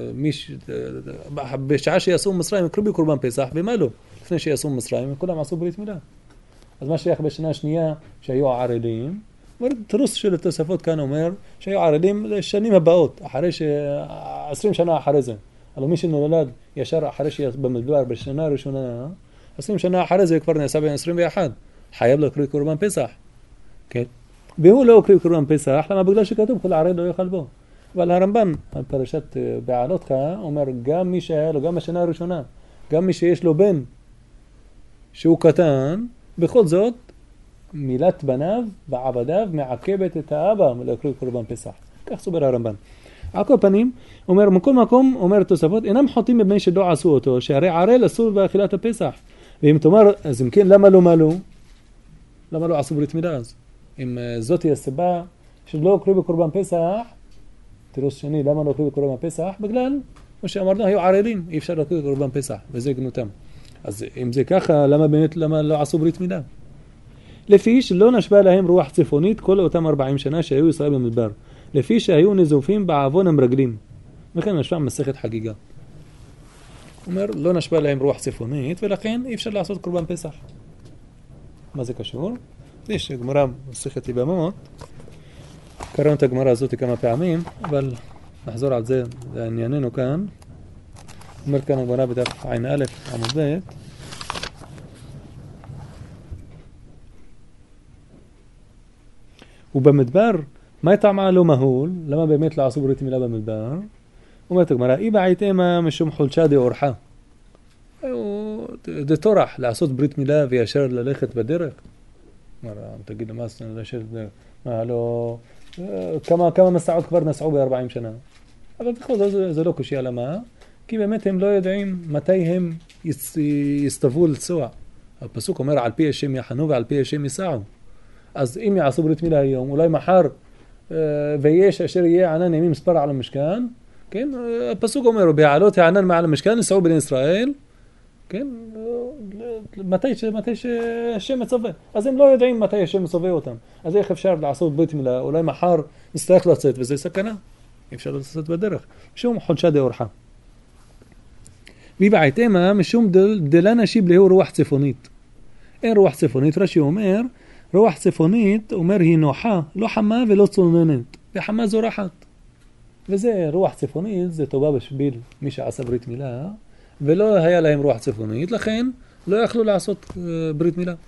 בשעה שיעשו מצרים, יקריבו קורבן פסח, ומה לא? לפני שיעשו מצרים, כולם עשו ברית מילה. אז מה שייך בשנה השנייה שהיו ערלים, תרוס של התוספות כאן אומר שהיו ערלים לשנים הבאות, אחרי 20 שנה אחרי זה. הלוא מי שנולד ישר אחרי שבמדבר בשנה הראשונה, 20 שנה אחרי זה כבר נעשה בין 21, חייב להקריב קורבן פסח. כן? והוא לא הקריב קורבן פסח, למה? בגלל שכתוב כל ערל לא יאכל בו. אבל הרמב"ן, פרשת בעלותך, אומר גם מי שהיה לו, גם בשנה הראשונה, גם מי שיש לו בן שהוא קטן, בכל זאת, מילת בניו ועבדיו מעכבת את האבא מלהקריב קורבן פסח. כך סובר הרמב"ן. על כל פנים, אומר, מכל מקום, אומר תוספות, אינם חוטאים במה שלא עשו אותו, שהרי ערל אסור באכילת הפסח. ואם תאמר, אז אם כן, למה לא מלו? למה לא עשו ברית מילה אז? אם זאת היא הסיבה שלא הקריבו קורבן פסח, תירוץ שני, למה לא הקריבו קורבן פסח? בגלל, כמו שאמרנו, היו ערלים, אי אפשר להקריב קורבן פסח, וזה גנותם. אז אם זה ככה, למה לא עשו ברית מילה? לפי שלא נשבע להם רוח צפונית כל אותם 40 שנה שהיו ישראל במדבר. לפי שהיו נזופים בעוון המרגלים. וכן נשבע מסכת חגיגה. אומר, לא נשבע להם רוח צפונית, ולכן אי אפשר לעשות קורבן פסח. מה זה קשור? יש גמרא מסכת יבמות. קראנו את הגמרא הזאת כמה פעמים, אבל נחזור על זה לענייננו כאן. אומר כאן הגמרא בדף עין א' עמוד ב'. ובמדבר, מה יטעמה לא מהול? למה באמת לא עשו ברית מילה במדבר? אומרת הגמרא, אי בעית אימה משום חולשה דאורחה. זה טורח לעשות ברית מילה וישר ללכת בדרך. תגיד למה לא, כמה מסעות כבר נסעו ב-40 שנה. אבל בכל זאת זה לא קושי על מה, כי באמת הם לא יודעים מתי הם יסתוו לצוע. הפסוק אומר על פי השם יחנו ועל פי השם יסעו. אז אם יעשו ברית מילה היום, אולי מחר ויש אשר יהיה ענן ימים מספר על המשכן, כן? הפסוק אומר בהעלות הענן מעל המשכן נסעו בני ישראל, כן? מתי שהשם מצווה. אז הם לא יודעים מתי השם מצווה אותם. אז איך אפשר לעשות ברית מילה? אולי מחר נצטרך לצאת, וזה סכנה. אפשר לצאת בדרך. משום חולשה דאורחה. ויבעית אימה משום דלה נשיב להו רוח צפונית. אין רוח צפונית. רש"י אומר, רוח צפונית אומר היא נוחה, לא חמה ולא צוננת. וחמה זורחת. וזה רוח צפונית, זה טובה בשביל מי שעשה ברית מילה. ולא היה להם רוח צפונית, לכן לא יכלו לעשות ברית מילה.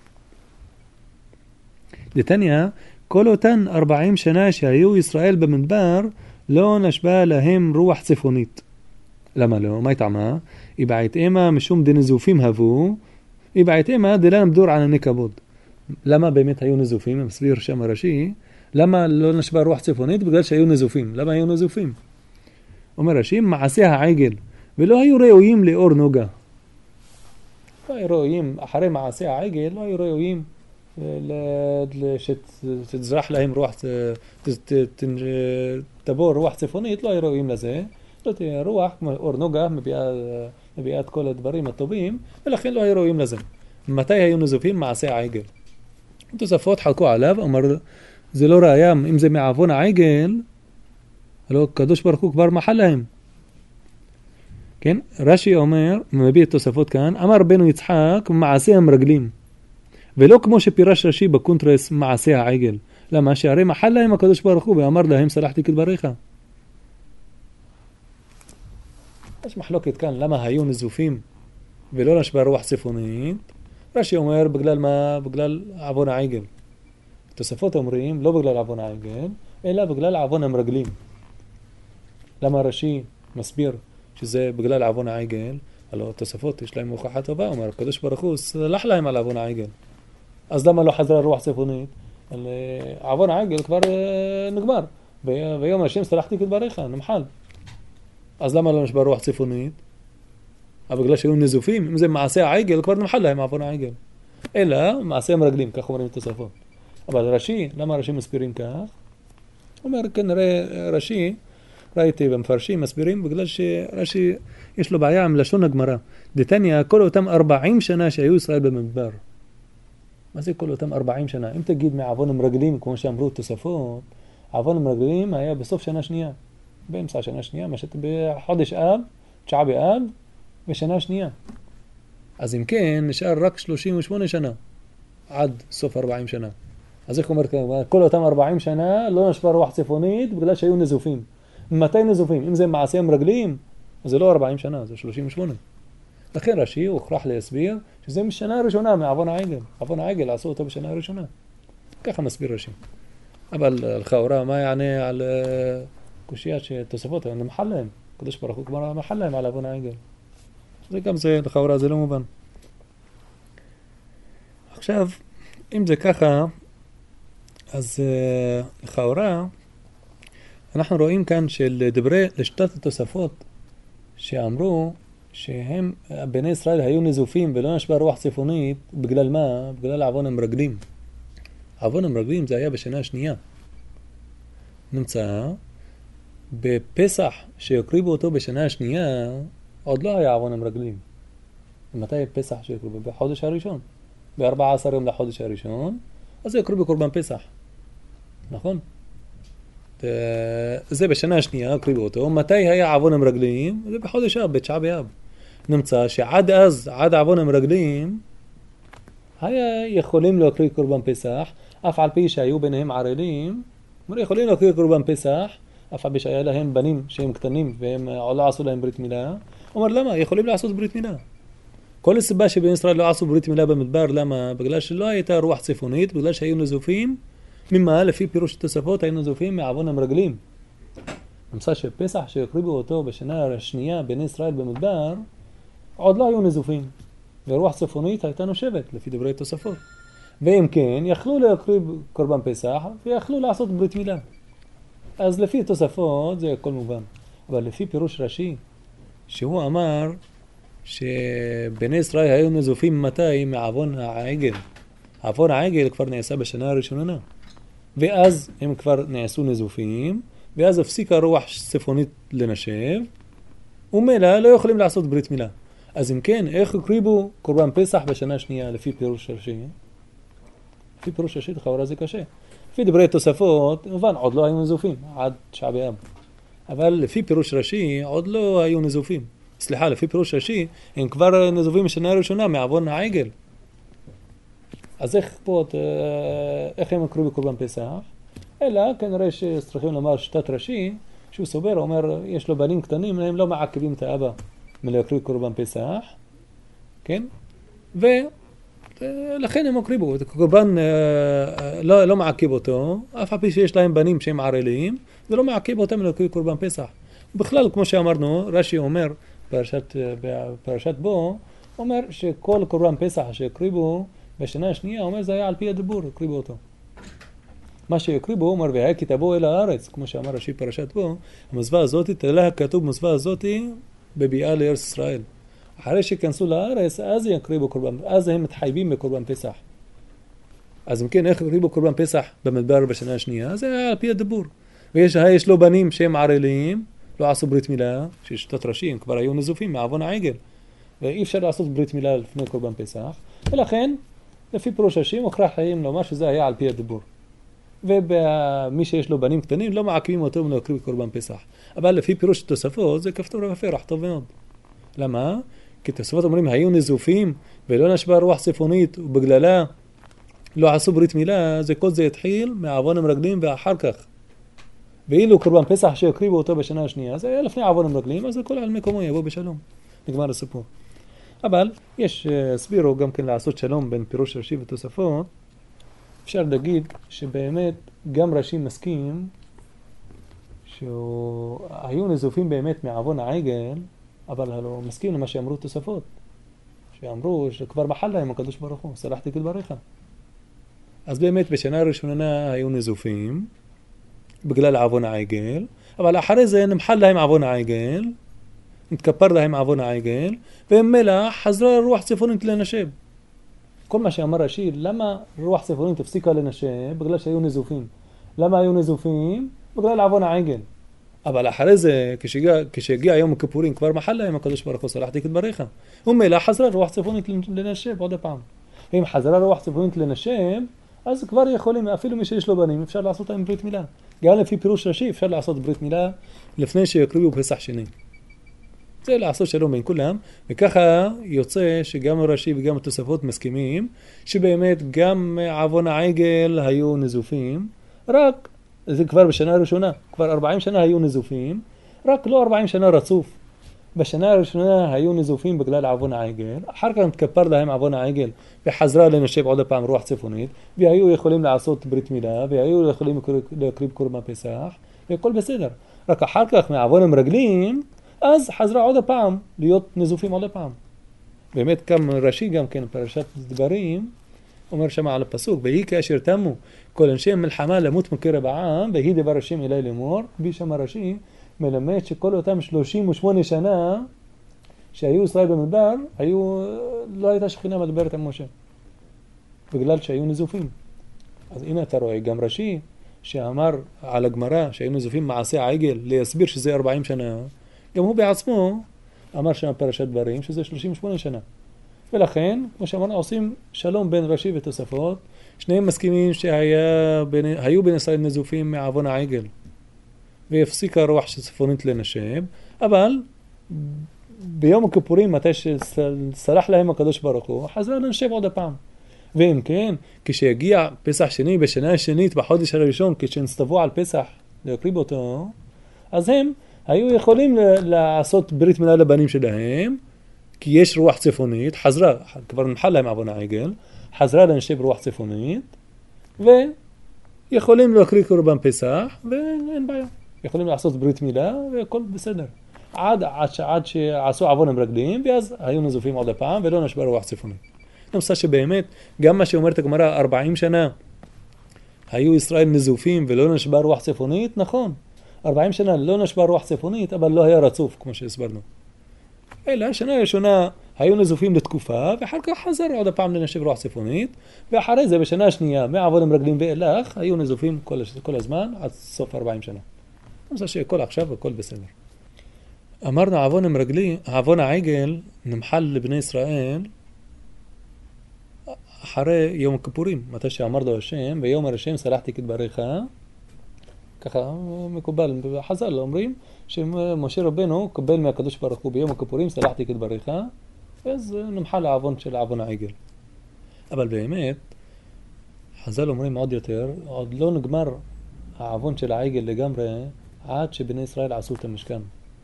דתניא, כל אותן 40 שנה שהיו ישראל במדבר, לא נשבע להם רוח צפונית. למה לא? מה יטעמה? איבעית אימה משום דנזופים הבו, איבעית אימה דלן מדור על הנקבות. למה באמת היו נזופים? מסביר שם הרש"י, למה לא נשבע רוח צפונית? בגלל שהיו נזופים. למה היו נזופים? אומר רש"י, מעשה העגל. ולא היו ראויים לאור נוגה. לא היו ראויים, אחרי מעשה העגל, לא היו ראויים שתזרח להם רוח, תבוא רוח צפונית, לא היו ראויים לזה. לא תהיה רוח, אור נוגה, מביאה את כל הדברים הטובים, ולכן לא היו ראויים לזה. מתי היו נזופים? מעשה העגל. תוספות חלקו עליו, אמר, זה לא ראיה, אם זה מעוון העגל, הלא קדוש ברוך הוא כבר מחל להם. כן? רש"י אומר, מביא את תוספות כאן, אמר רבנו יצחק, מעשה המרגלים. ולא כמו שפירש רש"י בקונטרס, מעשה העגל. למה? שהרי מחל להם הקדוש ברוך הוא, ואמר להם, סלחתי כדבריך. יש מחלוקת כאן, למה היו נזופים ולא נשבע רוח צפונית? רש"י אומר, בגלל מה? בגלל עוון העגל. תוספות אומרים, לא בגלל עוון העגל, אלא בגלל עוון המרגלים. למה רש"י מסביר שזה בגלל עוון העגל? הלוא תוספות יש להם הוכחה טובה, אומר, הקדוש ברוך הוא סלח להם על עוון העגל. אז למה לא חזרה רוח צפונית? עוון העגל כבר נגמר. ויום השם סלחתי כדבריך, נמחל. אז למה לא נשבע רוח צפונית? אבל בגלל שהיו נזופים, אם זה מעשה העגל, כבר נמחל להם עוון העגל. אלא מעשה המרגלים, כך אומרים תוספות. אבל רש"י, למה רש"י מסבירים כך? אומר, כנראה רש"י, ראיתי במפרשים מסבירים, בגלל שרש"י יש לו בעיה עם לשון הגמרא. דתניא, כל אותם 40 שנה שהיו ישראל במדבר. מה זה כל אותם 40 שנה? אם תגיד מעוון המרגלים, כמו שאמרו תוספות, עוון המרגלים היה בסוף שנה שנייה. באמצע שנה שנייה, בחודש אב, 9 באב, ושנה שנייה. אז אם כן, נשאר רק 38 שנה, עד סוף 40 שנה. אז איך אומר, כל אותם 40 שנה לא נשבע רוח צפונית, בגלל שהיו נזופים. מתי נזופים? אם זה מעשה המרגלים, אז זה לא 40 שנה, זה 38. לכן רש"י הוא הוכרח להסביר שזה משנה ראשונה מעוון העגל. עוון העגל עשו אותו בשנה הראשונה. ככה מסביר רש"י. אבל לכאורה, מה יענה על קושייה שתוספות, נמחל להם. קדוש ברוך הוא כבר מחל להם על עוון העגל. זה גם זה, לכאורה זה לא מובן. עכשיו, אם זה ככה, אז לכאורה, אנחנו רואים כאן של דברי לשתת התוספות שאמרו שהם, בני ישראל היו נזופים ולא נשבע רוח צפונית, בגלל מה? בגלל עוון המרגלים. עוון המרגלים זה היה בשנה השנייה. נמצא, בפסח שהקריבו אותו בשנה השנייה, עוד לא היה עוון המרגלים. מתי פסח שהקריבו? בחודש הראשון. ב-14 יום לחודש הראשון, אז הקריבו קורבן פסח. נכון? זה בשנה השנייה, הקריבו אותו. מתי היה עוון המרגלים? זה בחודש אב, ב9 באב. נמצא שעד אז, עד עוון המרגלים, היה יכולים להקריב קורבן פסח, אף על פי שהיו ביניהם ערלים, יכולים להקריב קורבן פסח, אף על פי שהיה להם בנים שהם קטנים, והם לא עשו להם ברית מילה. אומר, למה? יכולים לעשות ברית מילה. כל הסיבה שבן ישראל לא עשו ברית מילה במדבר, למה? בגלל שלא הייתה רוח צפונית, בגלל שהיו נזופים, ממה לפי פירוש התוספות היינו נזופים מעוון המרגלים. למשל שפסח שהקריבו אותו בשנה השנייה בני ישראל במדבר, עוד לא היו נזופים. ורוח צפונית הייתה נושבת לפי דברי תוספות. ואם כן, יכלו להקריב קורבן פסח ויכלו לעשות ברית מילה. אז לפי תוספות זה הכל מובן. אבל לפי פירוש רש"י, שהוא אמר שבני ישראל היו נזופים מתי? מעוון העגל. עוון העגל כבר נעשה בשנה הראשונה. ואז הם כבר נעשו נזופים, ואז הפסיקה רוח צפונית לנשב, ומילא לא יכולים לעשות ברית מילה. אז אם כן, איך הקריבו קורבן פסח בשנה השנייה לפי פירוש רש"י? לפי פירוש רש"י לכאורה זה קשה. לפי דברי תוספות, מובן, עוד לא היו נזופים, עד תשעה באב. אבל לפי פירוש רש"י עוד לא היו נזופים. סליחה, לפי פירוש רש"י, הם כבר נזופים בשנה הראשונה מעוון העגל. אז איך הם הקריבו קורבן פסח? אלא כנראה שצריכים לומר שתת רש"י, שהוא סובר, אומר, יש לו בנים קטנים, הם לא מעכבים את האבא מלהקריב קורבן פסח, כן? ולכן הם הקריבו, קורבן לא מעכב אותו, אף על פי שיש להם בנים שהם ערלים, זה לא מעכב אותם להקריב קורבן פסח. בכלל, כמו שאמרנו, רש"י אומר, בפרשת בו, אומר שכל קורבן פסח שהקריבו בשנה השנייה, אומר זה היה על פי הדיבור, הקריבו אותו. מה שיקריבו, הוא אומר, והיה כי תבואו אל הארץ, כמו שאמר רש"י פרשת בו, המצווה הזאת, תלה כתוב מצווה הזאת בביאה לארץ ישראל. אחרי שכנסו לארץ, אז יקריבו קורבן, אז הם מתחייבים בקורבן פסח. אז אם כן, איך יקריבו קורבן פסח במדבר בשנה השנייה? זה היה על פי הדיבור. ויש לו בנים שהם ערליים, לא עשו ברית מילה, ששתת ראשים, כבר היו נזופים מעוון העגל. ואי אפשר לעשות ברית מילה לפני קורבן פסח. ולכן, לפי פירוש רש"י, מוכרח חיים לומר שזה היה על פי הדיבור. ומי שיש לו בנים קטנים לא מעכבים אותו מלהקריב קורבן פסח. אבל לפי פירוש תוספות זה כפתור ופרח טוב מאוד. למה? כי תוספות אומרים היו נזופים ולא נשבה רוח צפונית ובגללה לא עשו ברית מילה, זה כל זה התחיל מעוון המרגלים ואחר כך. ואילו קורבן פסח שהקריבו אותו בשנה השנייה, זה היה לפני עוון המרגלים, אז הכל על מקומו יבוא בשלום. נגמר הסיפור. אבל יש סבירו גם כן לעשות שלום בין פירוש רש"י ותוספות. אפשר להגיד שבאמת גם רש"י מסכים שהיו נזופים באמת מעוון העגל, אבל לא מסכים למה שאמרו תוספות. שאמרו שכבר מחל להם הקדוש ברוך הוא, סלחתי כדבריך. אז באמת בשנה הראשונה היו נזופים בגלל עוון העגל, אבל אחרי זה נמחל להם עוון העגל, נתכפר להם עוון העגל, וממילא חזרה רוח צפונית לנשב. כל מה שאמר רש"י, למה רוח צפונית הפסיקה לנשב? בגלל שהיו נזופים. למה היו נזופים? בגלל עוון העגל. אבל אחרי זה, כשהגיע יום הכיפורים, כבר מחל להם הקדוש ברוך הוא, סלחתי כדבריך. וממילא חזרה רוח צפונית לנשב עוד פעם. ואם חזרה רוח צפונית לנשב, אז כבר יכולים, אפילו מי שיש לו בנים, אפשר לעשות להם ברית מילה. גם לפי פירוש רש"י, אפשר לעשות ברית מילה לפני שיקריבו פסח שני. זה לעשות שלום בין כולם, וככה יוצא שגם רש"י וגם התוספות מסכימים, שבאמת גם עוון העגל היו נזופים, רק, זה כבר בשנה הראשונה, כבר 40 שנה היו נזופים, רק לא 40 שנה רצוף. בשנה הראשונה היו נזופים בגלל עוון העגל, אחר כך נתכפר להם עוון העגל, וחזרה לנשב עוד פעם רוח צפונית, והיו יכולים לעשות ברית מילה, והיו יכולים להקריב קורבן פסח, והכל בסדר. רק אחר כך מעוון המרגלים, אז חזרה עוד פעם להיות נזופים עוד פעם. באמת גם רש"י גם כן פרשת דברים, אומר שמה על הפסוק, ויהי כאשר תמו כל אנשי מלחמה למות מקרב העם, ויהי דבר השם אלי לאמור, בי שמה רש"י, מלמד שכל אותם 38 שנה שהיו ישראל במדבר, לא הייתה שכינה מדברת עם משה. בגלל שהיו נזופים. אז הנה אתה רואה, גם רש"י שאמר על הגמרא שהיו נזופים מעשה העגל, להסביר שזה 40 שנה, גם הוא בעצמו אמר שם פרשת דברים שזה 38 שנה. ולכן, כמו שאמרנו, עושים שלום בין רש"י ותוספות, שניהם מסכימים שהיו בין ישראל נזופים מעוון העגל, והפסיקה רוח צפונית לנשב, אבל ביום הכיפורים, מתי שסלח להם הקדוש ברוך הוא, חזרה לנשב עוד הפעם. ואם כן, כשיגיע פסח שני בשנה השנית בחודש הראשון, כשנסתוו על פסח להקריב אותו, אז הם היו יכולים לעשות ברית מילה לבנים שלהם, כי יש רוח צפונית, חזרה, כבר נמחל להם עוון העגל, חזרה לנשב רוח צפונית, יכולים להקריב קורבן פסח, ואין בעיה. יכולים לעשות ברית מילה, והכל בסדר. עד שעשו עוון המרגלים, ואז היו נזופים עוד הפעם, ולא נשבר רוח צפוני. נמצא שבאמת, גם מה שאומרת הגמרא, 40 שנה, היו ישראל נזופים ולא נשבר רוח צפונית, נכון. 40 שנה לא נשבר רוח צפונית, אבל לא היה רצוף, כמו שהסברנו. אלא שנה ראשונה היו נזופים לתקופה, ואחר כך חזר עוד הפעם לנשב רוח צפונית, ואחרי זה בשנה השנייה, מעוון המרגלים ואילך, היו נזופים כל הזמן, עד סוף 40 שנה. נמצא שהכל עכשיו הכל בסדר. אמרנו עוון המרגלים, עוון העגל נמחל לבני ישראל, אחרי יום הכיפורים, מתי שאמר לו השם, ויאמר השם סלחתי כדבריך, ככה מקובל, בחז"ל אומרים שמשה רבנו קבל מהקדוש ברוך הוא ביום הכיפורים סלחתי כדבריך, אז נמחל העוון של עוון העגל. אבל באמת, חז"ל אומרים עוד יותר, עוד לא נגמר העוון של העגל לגמרי, עד שבני ישראל עשו את המשכן.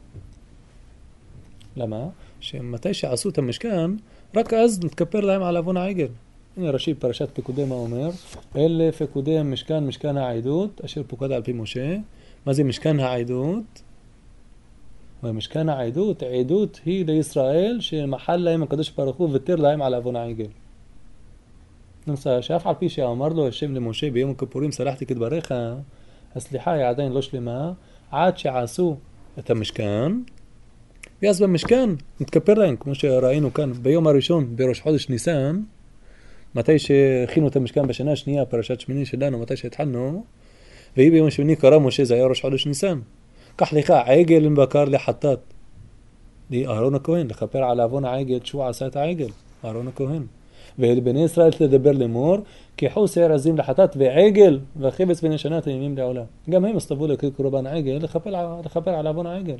למה? שמתי שעשו את המשכן, רק אז נתכפר להם על עוון העגל. הנה רש"י פרשת פקודי מה אומר? אלה פקודי המשכן, משכן העדות, אשר פוקד על פי משה. מה זה משכן העדות? ומשכן העדות, העדות היא לישראל שמחל להם הקדוש ברוך הוא ותר להם על עוון העגל. נמצא שאף על פי שאמר לו השם למשה ביום הכיפורים סלחתי כדבריך, הסליחה היא עדיין לא שלמה, עד שעשו את המשכן, ואז במשכן נתכפר להם, כמו שראינו כאן ביום הראשון בראש חודש ניסן, מתי שהכינו את המשכן בשנה השנייה, פרשת שמיני שלנו, מתי שהתחלנו, והיא ביום שמיני קרא משה, זה היה ראש חודש ניסן. קח לך עגל בקר לחטאת. די אהרון הכהן, לכפר על עוון העגל, שהוא עשה את העגל, אהרון הכהן. ולבני ישראל תדבר לאמור, קחו שעיר עזים לחטאת ועגל, וחיבץ בני שנת הימים לעולם. גם הם הסתובבו להקריב קורבן העגל, לכפר על עוון העגל.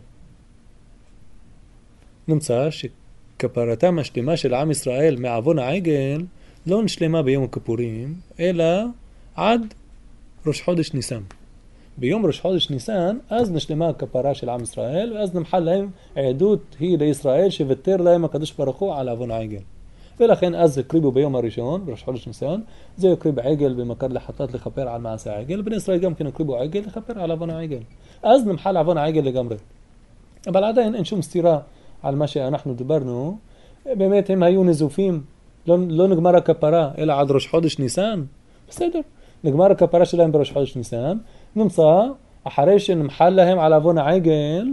נמצא שכפרתם השלמה של עם ישראל מעוון העגל, לא נשלמה ביום הכיפורים, אלא עד ראש חודש ניסן. ביום ראש חודש ניסן, אז נשלמה הכפרה של עם ישראל, ואז נמחל להם עדות היא לישראל שוותר להם הקדוש ברוך הוא על עוון העגל. ולכן אז הקריבו ביום הראשון, ראש חודש ניסן, זה הקריב עגל במקר לחטאת לכפר על מעשה העגל, בני ישראל גם כן הקריבו עגל לכפר על עוון העגל. אז נמחל עוון העגל לגמרי. אבל עדיין אין שום סתירה על מה שאנחנו דיברנו. באמת הם היו נזופים, לא נגמר הכפרה, אלא עד ראש חודש ניסן. בסדר, נגמר הכפרה שלהם בראש חודש ניסן. נמצא, אחרי שנמחל להם על עוון העגל,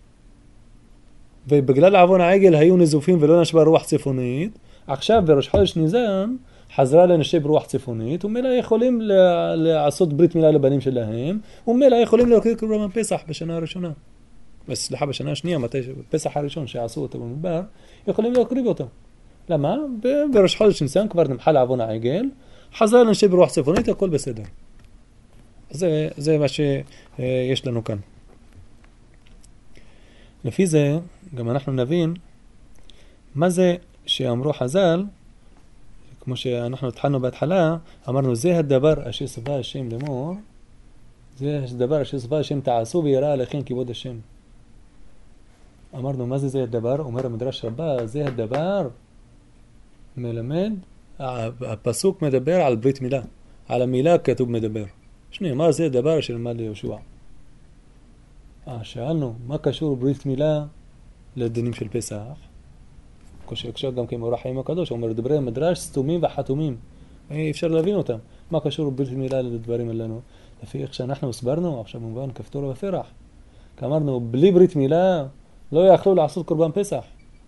ובגלל עוון העגל היו נזופים ולא נשבה רוח צפונית, עכשיו בראש חודש ניסן, חזרה לנשב רוח צפונית, ומילא יכולים לעשות ברית מילה לבנים שלהם, ומילא יכולים להקריב קורבן פסח בשנה הראשונה. סליחה, בשנה השנייה, מתי פסח הראשון שעשו אותו במדבר, יכולים להקריב אותו. למה? בראש חודש ניסן כבר נמחל עוון העגל, חזרה לנשב רוח צפונית, הכל בסדר. זה מה שיש לנו כאן. לפי זה, גם אנחנו נבין מה זה שאמרו חז"ל, כמו שאנחנו התחלנו בהתחלה, אמרנו זה הדבר אשר ציווה השם לאמור, זה הדבר אשר ציווה השם תעשו ויראה עליכם כבוד השם. אמרנו מה זה הדבר? אומר המדרש רבה, זה הדבר מלמד, הפסוק מדבר על ברית מילה, על המילה כתוב מדבר. שני, מה זה הדבר אשר למד ליהושע? שאלנו, מה קשור ברית מילה לדינים של פסח? קשור גם כמאורח חיים הקדוש, אומר דברי מדרש סתומים וחתומים. אי אפשר להבין אותם. מה קשור ברית מילה לדברים עלינו? לפי איך שאנחנו הסברנו, עכשיו מובן כפתור ופרח. כאמרנו, בלי ברית מילה לא יכלו לעשות קורבן פסח.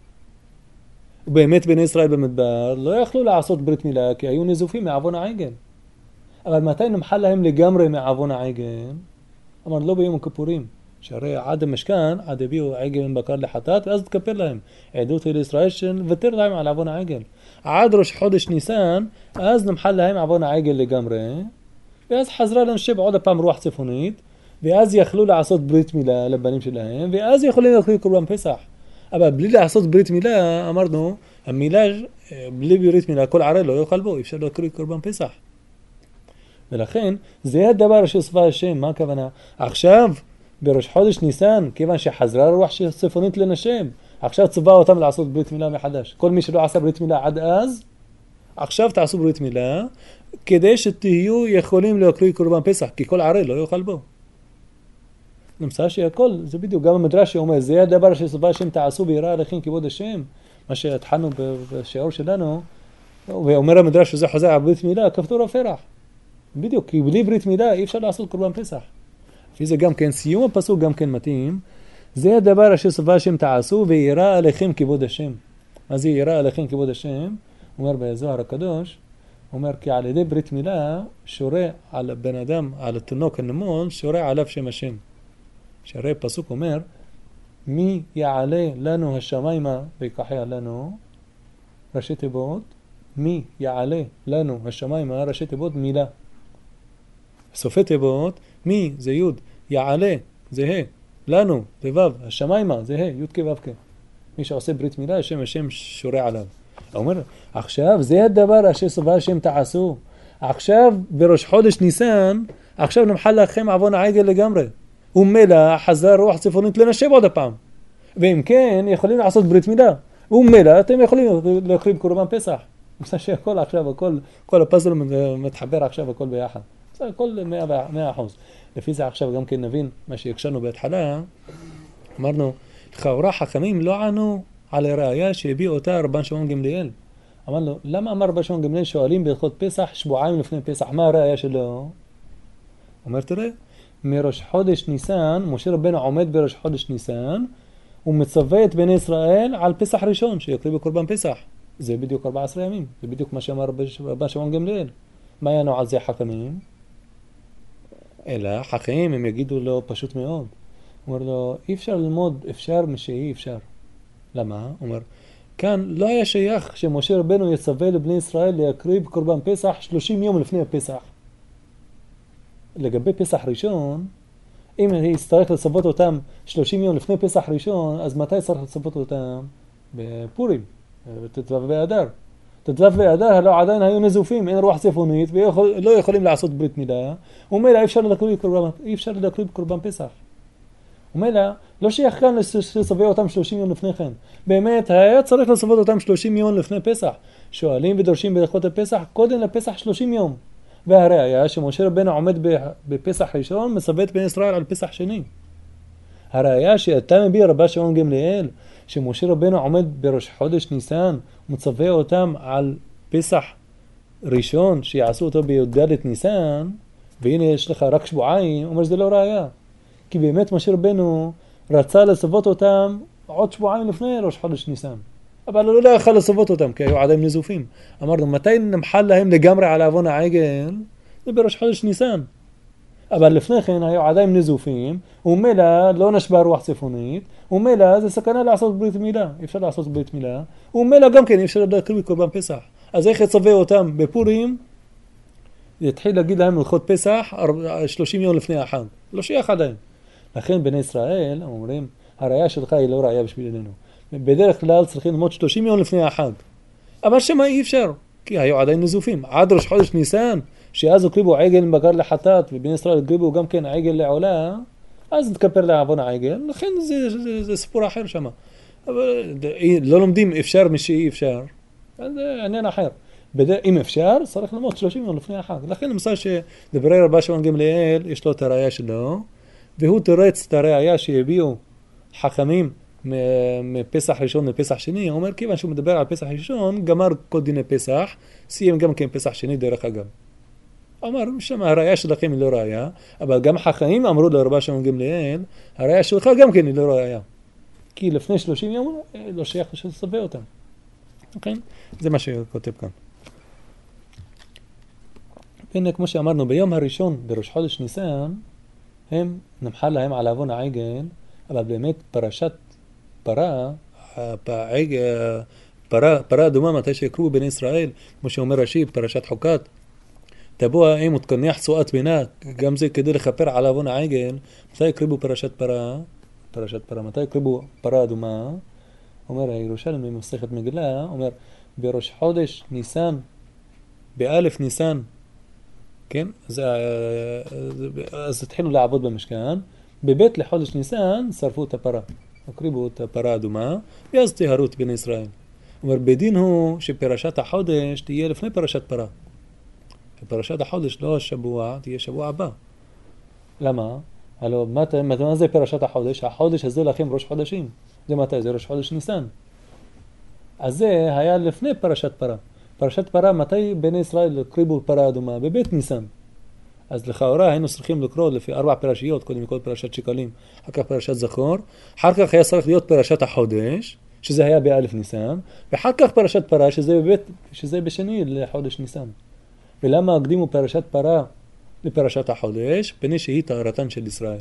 ובאמת בני ישראל במדבר לא יכלו לעשות ברית מילה כי היו נזופים מעוון העגל. אבל מתי נמחל להם לגמרי מעוון העגל? אמר לא ביום הכיפורים. שהרי עד המשכן, עד הביאו עגל בקר לחטאת, ואז תכפר להם. עדות היא לישראל שוותר להם על עוון העגל. עד ראש חודש ניסן, אז נמחל להם עוון העגל לגמרי, ואז חזרה לנשב עוד הפעם רוח צפונית, ואז יכלו לעשות ברית מילה לבנים שלהם, ואז יכולים להקריב קורבן פסח. אבל בלי לעשות ברית מילה, אמרנו, המילה, בלי ברית מילה, כל ערי לא יאכל בו, אפשר להקריב קורבן פסח. ולכן, זה הדבר שציווה השם, מה הכוונה? עכשיו, בראש חודש ניסן, כיוון שחזרה רוח צפונית לנשם, עכשיו ציווה אותם לעשות ברית מילה מחדש. כל מי שלא עשה ברית מילה עד אז, עכשיו תעשו ברית מילה, כדי שתהיו יכולים להקריב קורבן פסח, כי כל ערל לא יאכל בו. נמצא שהכל, זה בדיוק, גם המדרש שאומר, זה הדבר שסובה השם תעשו ויראה עליכם כבוד השם, מה שהתחלנו בשיעור שלנו, ואומר המדרש שזה חוזר על ברית מילה, כפתור הפרח. בדיוק, כי בלי ברית מילה אי אפשר לעשות קורבן פסח. לפי זה גם כן, סיום הפסוק גם כן מתאים, זה הדבר אשר סובה השם תעשו ויראה עליכם כבוד השם. מה זה יראה עליכם כבוד השם? אומר בזוהר הקדוש, אומר כי על ידי ברית מילה שורה על בן אדם, על התינוק הנמול, שורה עליו שם השם. שהרי פסוק אומר, מי יעלה לנו השמיימה ויקחיה לנו, ראשי תיבות, מי יעלה לנו השמיימה, ראשי תיבות מילה. סופי תיבות, מי זה י', יעלה זה ה', לנו זה ו', השמיימה זה ה', י' כו' כ'. מי שעושה ברית מילה, השם שורה עליו. הוא אומר, עכשיו זה הדבר אשר סובה השם תעשו. עכשיו בראש חודש ניסן, עכשיו נמחל לכם עוון העגל לגמרי. ומילא חזר רוח צפונית לנשב עוד הפעם. ואם כן, יכולים לעשות ברית מילה. ומילא אתם יכולים להקריב קורבן פסח. בסדר שהכל עכשיו, כל הפאזל מתחבר עכשיו הכל ביחד. בסדר, הכל 100%. לפי זה עכשיו גם כן נבין מה שהקשרנו בהתחלה. אמרנו, לכאורה חכמים לא ענו על הראיה שהביא אותה רבן שמעון גמליאל. אמרנו, למה אמר רבן שמעון גמליאל שואלים בהלכות פסח שבועיים לפני פסח? מה הראיה שלו? אומר תראה, מראש חודש ניסן, משה רבנו עומד בראש חודש ניסן, הוא מצווה את בני ישראל על פסח ראשון, שיקריבו קורבן פסח. זה בדיוק 14 ימים, זה בדיוק מה שאמר רבן שמעון גמליאל. מה יענו על זה חכמים? אלא חכמים הם יגידו לו פשוט מאוד. הוא אומר לו, אי אפשר ללמוד אפשר משאי אפשר. למה? הוא אומר, כאן לא היה שייך שמשה רבנו יצווה לבני ישראל להקריב קורבן פסח 30 יום לפני הפסח. לגבי פסח ראשון, אם יצטרך לצוות אותם 30 יום לפני פסח ראשון, אז מתי צריך לצוות אותם? בפורים, בט"ו באדר. ט"ו באדר הלא עדיין היו נזופים, אין רוח צפונית, ולא יכולים לעשות ברית מילה. ומילא אי אפשר להקריב קורבן פסח. ומילא, לא שייך כאן לצווה אותם 30 יום לפני כן. באמת, היה צריך לצוות אותם 30 יום לפני פסח. שואלים ודורשים בהלכות הפסח, קודם לפסח 30 יום. והראיה שמשה רבנו עומד בפסח ראשון, מצווה את בני ישראל על פסח שני. הראיה שאתה מביא רבן שמעון גמליאל, שמשה רבנו עומד בראש חודש ניסן, מצווה אותם על פסח ראשון, שיעשו אותו בי"ד ניסן, והנה יש לך רק שבועיים, אומר שזה לא ראיה. כי באמת משה רבנו רצה לצוות אותם עוד שבועיים לפני ראש חודש ניסן. אבל הוא לא יכול לצוות אותם, כי היו עדיין נזופים. אמרנו, מתי נמחל להם לגמרי על עוון העגל? זה בראש חודש ניסן. אבל לפני כן היו עדיין נזופים, ומילא לא נשבה רוח צפונית, ומילא זה סכנה לעשות ברית מילה. אפשר לעשות ברית מילה, ומילא גם כן אפשר להקריב קורבן פסח. אז איך יצווה אותם בפורים? יתחיל להגיד להם הלכות פסח 30 יום לפני החג. לא שייך עדיין. לכן בני ישראל אומרים, הראיה שלך היא לא ראיה בשבילנו. בדרך כלל צריכים ללמוד 30 יום לפני החג. אבל שמה אי אפשר, כי היו עדיין נזופים. עד ראש חודש ניסן, שאז הקריבו עגל בקר לחטאת, ובני ישראל הקריבו גם כן עגל לעולה, אז נתכפר לעוון העגל. לכן זה סיפור אחר שמה. אבל לא לומדים אפשר משאי אפשר. זה עניין אחר. אם אפשר, צריך ללמוד 30 יום לפני החג. לכן למשל שדברי רבן שמעון גמליאל, יש לו את הראיה שלו, והוא תרץ את הראיה שהביאו חכמים מפסח ראשון לפסח שני. הוא אומר, כיוון שהוא מדבר על פסח ראשון, גמר כל דיני פסח, סיים גם כן פסח שני דרך אגב. אמר, שם הראיה שלכם היא לא ראיה, אבל גם חכמים אמרו לרבן שמעון גמליאל, הראיה שלך גם כן היא לא ראיה. כי לפני 30 יום לא שייך שתצווה אותם. אוקיי? זה מה שכותב כאן. הנה, כמו שאמרנו, ביום הראשון בראש חודש ניסן, הם נמחל להם על עוון העגל, אבל באמת פרשת פרה, פרה אדומה, מתי שיקראו בני ישראל, כמו שאומר רש"י, פרשת חוקת, תבוא האם ותקניח צואת בינה, גם זה כדי לכפר על עוון העגל. מתי יקריבו פרשת פרה, מתי יקריבו פרה אדומה? אומר הירושלמי במסכת מגילה, אומר בראש חודש ניסן, באלף ניסן, כן? אז התחילו לעבוד במשכן, בבית לחודש ניסן שרפו את הפרה, הקריבו את הפרה אדומה, ואז תיהרו את בני ישראל. אומר בדין הוא שפרשת החודש תהיה לפני פרשת פרה. פרשת החודש לא השבוע, תהיה שבוע הבא. למה? הלוא מה זה פרשת החודש? החודש הזה לכם ראש חודשים. זה מתי? זה ראש חודש ניסן. אז זה היה לפני פרשת פרה. פרשת פרה, מתי בני ישראל הקריבו פרה אדומה? בבית ניסן. אז לכאורה היינו צריכים לקרוא לפי 4 פרשיות, קודם כל פרשת שקלים, אחר כך פרשת זכור, אחר כך היה צריך להיות פרשת החודש, שזה היה באלף ניסן, ואחר כך פרשת פרה, שזה בשני לחודש ניסן. ולמה הקדימו פרשת פרה לפרשת החודש? פני שהיא טהרתן של ישראל.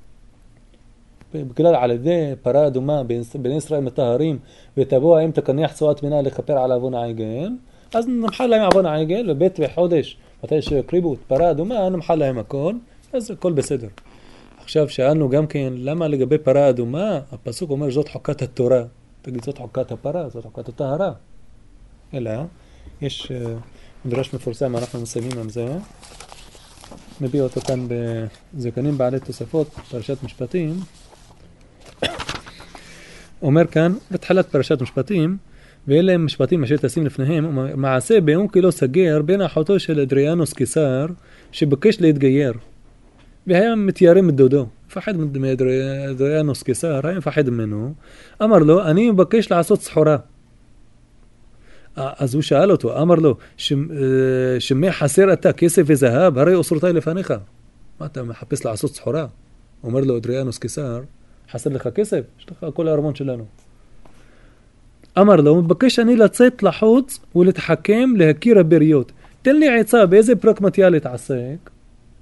בכלל על ידי פרה אדומה, בני ישראל מטהרים, ותבוא האם תקניח צועת מינה לכפר על עוון העגל, אז נמחל להם עוון העגל, ובית וחודש, מתי שהקריבו את פרה אדומה, נמחל להם הכל, אז הכל בסדר. עכשיו שאלנו גם כן, למה לגבי פרה אדומה, הפסוק אומר זאת חוקת התורה, תגיד זאת חוקת הפרה, זאת חוקת הטהרה. אלא, יש מדרש מפורסם, אנחנו מסיימים עם זה, מביא אותו כאן בזקנים בעלי תוספות, פרשת משפטים, אומר כאן, בתחילת פרשת משפטים, ואלה הם משפטים אשר תשים לפניהם, מעשה באונקלוס הגר בין אחותו של אדריאנוס קיסר, שבקש להתגייר, והיה מתיירם את דודו, מפחד מאדריאנוס קיסר, היה מפחד ממנו, אמר לו, אני מבקש לעשות סחורה. אז הוא שאל אותו, אמר לו, שמי חסר אתה כסף וזהב, הרי אוסרותי לפניך. מה אתה מחפש לעשות סחורה? אומר לו אדריאנוס קיסר, חסר לך כסף? יש לך כל הארמון שלנו. אמר לו, מבקש אני לצאת לחוץ ולהתחכם להכיר הבריות. תן לי עצה, באיזה פרקמטיה להתעסק?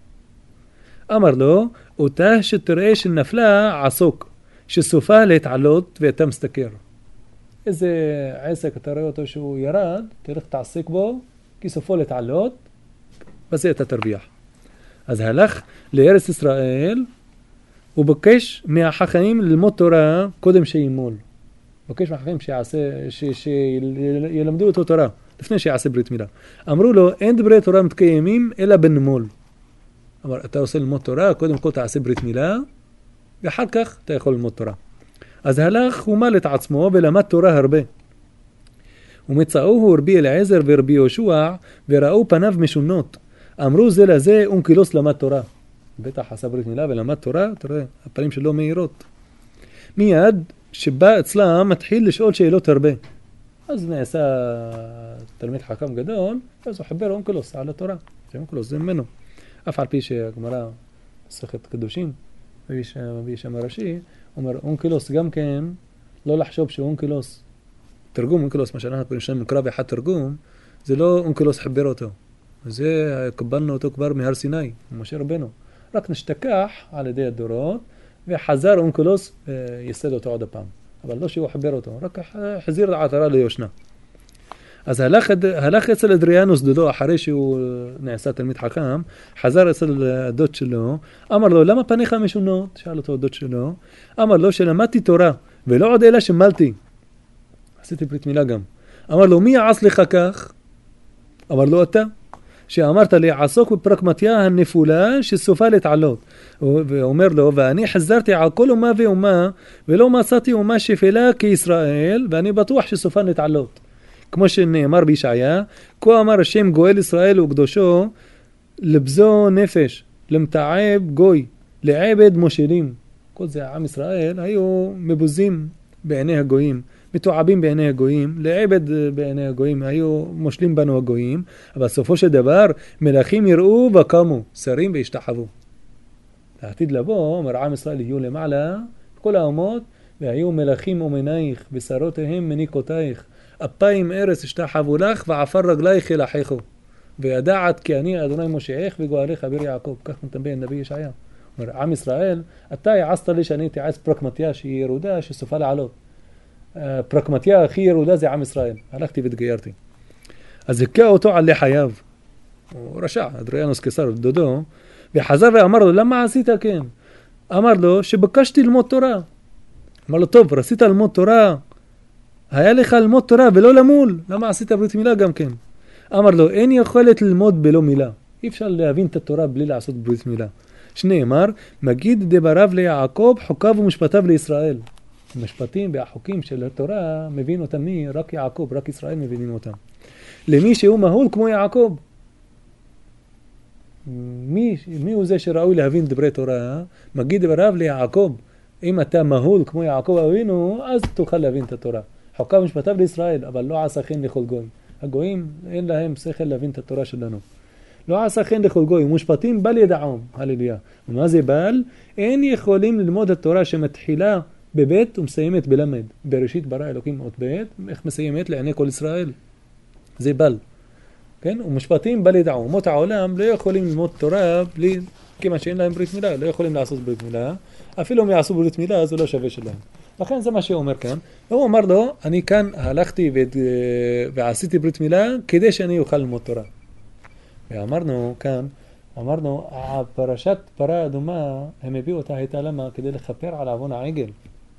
אמר לו, אותה שתראה שנפלה עסוק, שסופה להתעלות ואתה מסתכר. איזה עסק, אתה רואה אותו שהוא ירד, תלך תעסק בו, כי סופו להתעלות, בזה אתה תרוויח. אז הלך לארץ ישראל, ובקש מהחכמים ללמוד תורה קודם שימול. בקש מהחכמים שילמדו אותו תורה, לפני שיעשה ברית מילה. אמרו לו, אין דברי תורה מתקיימים אלא בנמול. אמר, אתה עושה ללמוד תורה, קודם כל תעשה ברית מילה, ואחר כך אתה יכול ללמוד תורה. אז הלך ומל את עצמו ולמד תורה הרבה. ומצאוהו רבי אליעזר ורבי יהושע, וראו פניו משונות. אמרו זה לזה, אונקלוס למד תורה. בטח עשה ברית מילה ולמד תורה, תראה, הפנים שלו מהירות. מיד שבא אצלם מתחיל לשאול שאלות הרבה. אז נעשה תלמיד חכם גדול, אז הוא חיבר אונקלוס על התורה. אונקלוס זה ממנו. אף על פי שהגמרא מסכת קדושים, מביא שם הרש"י, אומר אונקלוס גם כן, לא לחשוב שאונקלוס, תרגום אונקלוס, מה שאנחנו קוראים שם מקרא באחד תרגום, זה לא אונקלוס חיבר אותו. זה קבלנו אותו כבר מהר סיני, משה רבנו. רק נשתכח על ידי הדורות, וחזר אונקלוס יסד אותו עוד הפעם. אבל לא שהוא חיבר אותו, רק חזיר העטרה ליושנה. אז הלך אצל אדריאנוס דודו, אחרי שהוא נעשה תלמיד חכם, חזר אצל הדוד שלו, אמר לו, למה פניך משונות? שאל אותו הדוד שלו, אמר לו, שלמדתי תורה, ולא עוד אלא שמלתי. עשיתי ברית מילה גם. אמר לו, מי יעש לך כך? אמר לו, אתה. שאמרת לי, עסוק בפרקמטיה הנפולה שסופה להתעלות. ואומר לו, ואני חזרתי על כל אומה ואומה, ולא מצאתי אומה שפלה כישראל, ואני בטוח שסופה להתעלות. כמו שנאמר בישעיה, כה אמר השם גואל ישראל וקדושו, לבזו נפש, למתעב גוי, לעבד מושלים. כל זה עם ישראל היו מבוזים בעיני הגויים, מתועבים בעיני הגויים, לעבד בעיני הגויים, היו מושלים בנו הגויים, אבל סופו של דבר מלאכים יראו וקמו, שרים והשתחוו. לעתיד לבוא, אומר עם ישראל יהיו למעלה, כל האומות, והיו מלאכים אומנייך, בשרותיהם מניקותייך, אפיים ארץ השתחוו לך ועפר רגלייך ילחכו. וידעת כי אני אדוני מושיעך וגואלך אביר יעקב. כך מתנבא הנביא ישעיה. אומר, עם ישראל, אתה יעשת לי שאני תיעש פרקמטיה שהיא ירודה, שסופה לעלות. פרקמטיה הכי ירודה זה עם ישראל. הלכתי והתגיירתי. אז הכא אותו על לחייו. הוא רשע, אדריאנוס קיסר דודו, וחזר ואמר לו, למה עשית כן? אמר לו, שבקשתי ללמוד תורה. אמר לו, טוב, רצית ללמוד תורה, היה לך ללמוד תורה ולא למול, למה עשית ברית מילה גם כן? אמר לו, אין יכולת ללמוד בלא מילה. אי אפשר להבין את התורה בלי לעשות ברית מילה. שנאמר, מגיד דבריו ליעקב, חוקיו ומשפטיו לישראל. המשפטים והחוקים של התורה מבין אותם מי? רק יעקב, רק ישראל מבינים אותם. למי שהוא מהול כמו יעקב. מי הוא זה שראוי להבין דברי תורה? מגיד דבריו ליעקב. אם אתה מהול כמו יעקב אבינו, אז תוכל להבין את התורה. חוקיו ומשפטיו לישראל, אבל לא עשה כן לכל גוי. הגויים אין להם שכל להבין את התורה שלנו. לא עשה כן לכל גוי, ומשפטים בל ידעום, הללויה. ומה זה בל? אין יכולים ללמוד התורה שמתחילה בבית ומסיימת בלמד. בראשית ברא אלוקים אות בית, איך מסיימת? לעיני כל ישראל. זה בל. כן? ומשפטים בל ידעום. אומות העולם לא יכולים ללמוד תורה בלי, כיוון שאין להם ברית מילה, לא יכולים לעשות ברית מילה. אפילו אם יעשו ברית מילה, זה לא שווה שלהם. לכן זה מה שהוא אומר כאן. הוא אמר לו, אני כאן הלכתי ועשיתי ברית מילה כדי שאני אוכל ללמוד תורה. ואמרנו כאן, הפרשת פרה אדומה, הם הביאו אותה הייתה למה? כדי לכפר על עוון העגל.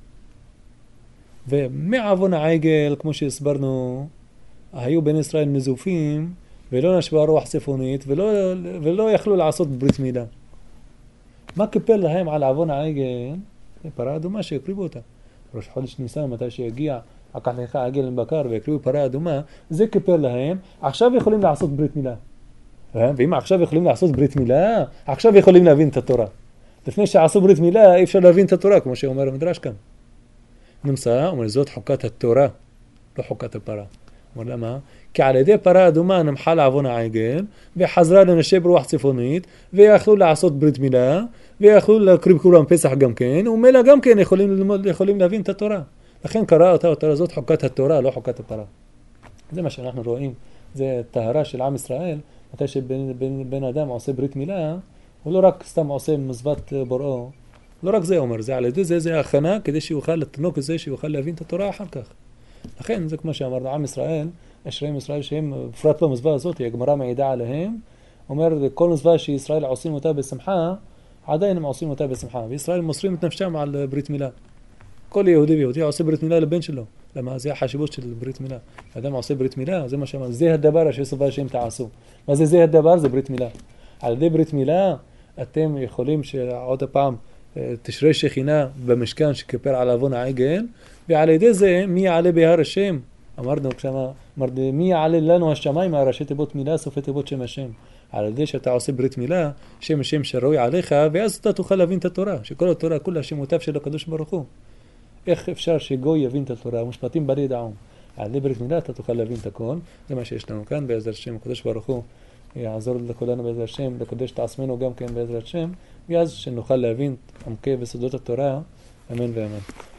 ומעוון העגל, כמו שהסברנו, היו בני ישראל נזופים, ולא נשבה רוח צפונית, ולא יכלו לעשות ברית מילה. מה כפר להם על עוון העגל? פרה אדומה שהקריבו אותה. ראש חודש ניסן, מתי שיגיע, לקח לך עגל בקר והקריבו פרה אדומה, זה כפר להם, עכשיו יכולים לעשות ברית מילה. ואם עכשיו יכולים לעשות ברית מילה, עכשיו יכולים להבין את התורה. לפני שעשו ברית מילה, אי אפשר להבין את התורה, כמו שאומר המדרש כאן. נמצא, אומר זאת חוקת התורה, לא חוקת הפרה. אומר למה? כי על ידי פרה אדומה נמחל עוון העגל, וחזרה לנשב רוח צפונית, ויכלו לעשות ברית מילה, ויכלו להקריב קורבן פסח גם כן, ומילא גם כן יכולים להבין את התורה. לכן קרא אותה זאת חוקת התורה, לא חוקת הפרה. זה מה שאנחנו רואים, זה טהרה של עם ישראל, מתי שבן אדם עושה ברית מילה, הוא לא רק סתם עושה מזוות בוראו, לא רק זה אומר, זה על ידי זה הכנה, כדי שיוכל לתנוק את זה, שיוכל להבין את התורה אחר כך. לכן זה כמו שאמרנו, עם ישראל, אשרי ישראל שהם, בפרט במזווה הזאת, הגמרא מעידה עליהם, אומר, כל מזווה שישראל עושים אותה בשמחה, עדיין הם עושים אותה בשמחה, וישראל מוסרים את נפשם על ברית מילה. כל יהודי ויהודי עושה ברית מילה לבן שלו. למה? זה החשיבות של ברית מילה. האדם עושה ברית מילה, זה מה שאמר, זה הדבר אשר סובה שהם תעשו. מה זה הדבר? זה ברית מילה. על ידי ברית מילה, אתם יכולים שעוד הפעם תשרה שכינה במשכן שכפר על עוון העגל, ועל ידי זה מי יעלה בהר השם? אמרנו כשמה, מי יעלה לנו השמיים ראשי תיבות מילה, סופי תיבות שם השם. על ידי שאתה עושה ברית מילה, שם השם שרוי עליך, ואז אתה תוכל להבין את התורה, שכל התורה כולה שמותיו של הקדוש ברוך הוא. איך אפשר שגוי יבין את התורה? משפטים בל ידעום. על ידי ברית מילה אתה תוכל להבין את הכל. זה מה שיש לנו כאן בעזרת השם. הקדוש ברוך הוא יעזור לכולנו בעזרת השם, לקדש את עצמנו גם כן בעזרת השם, ואז שנוכל להבין עמקי וסודות התורה. אמן ואמן.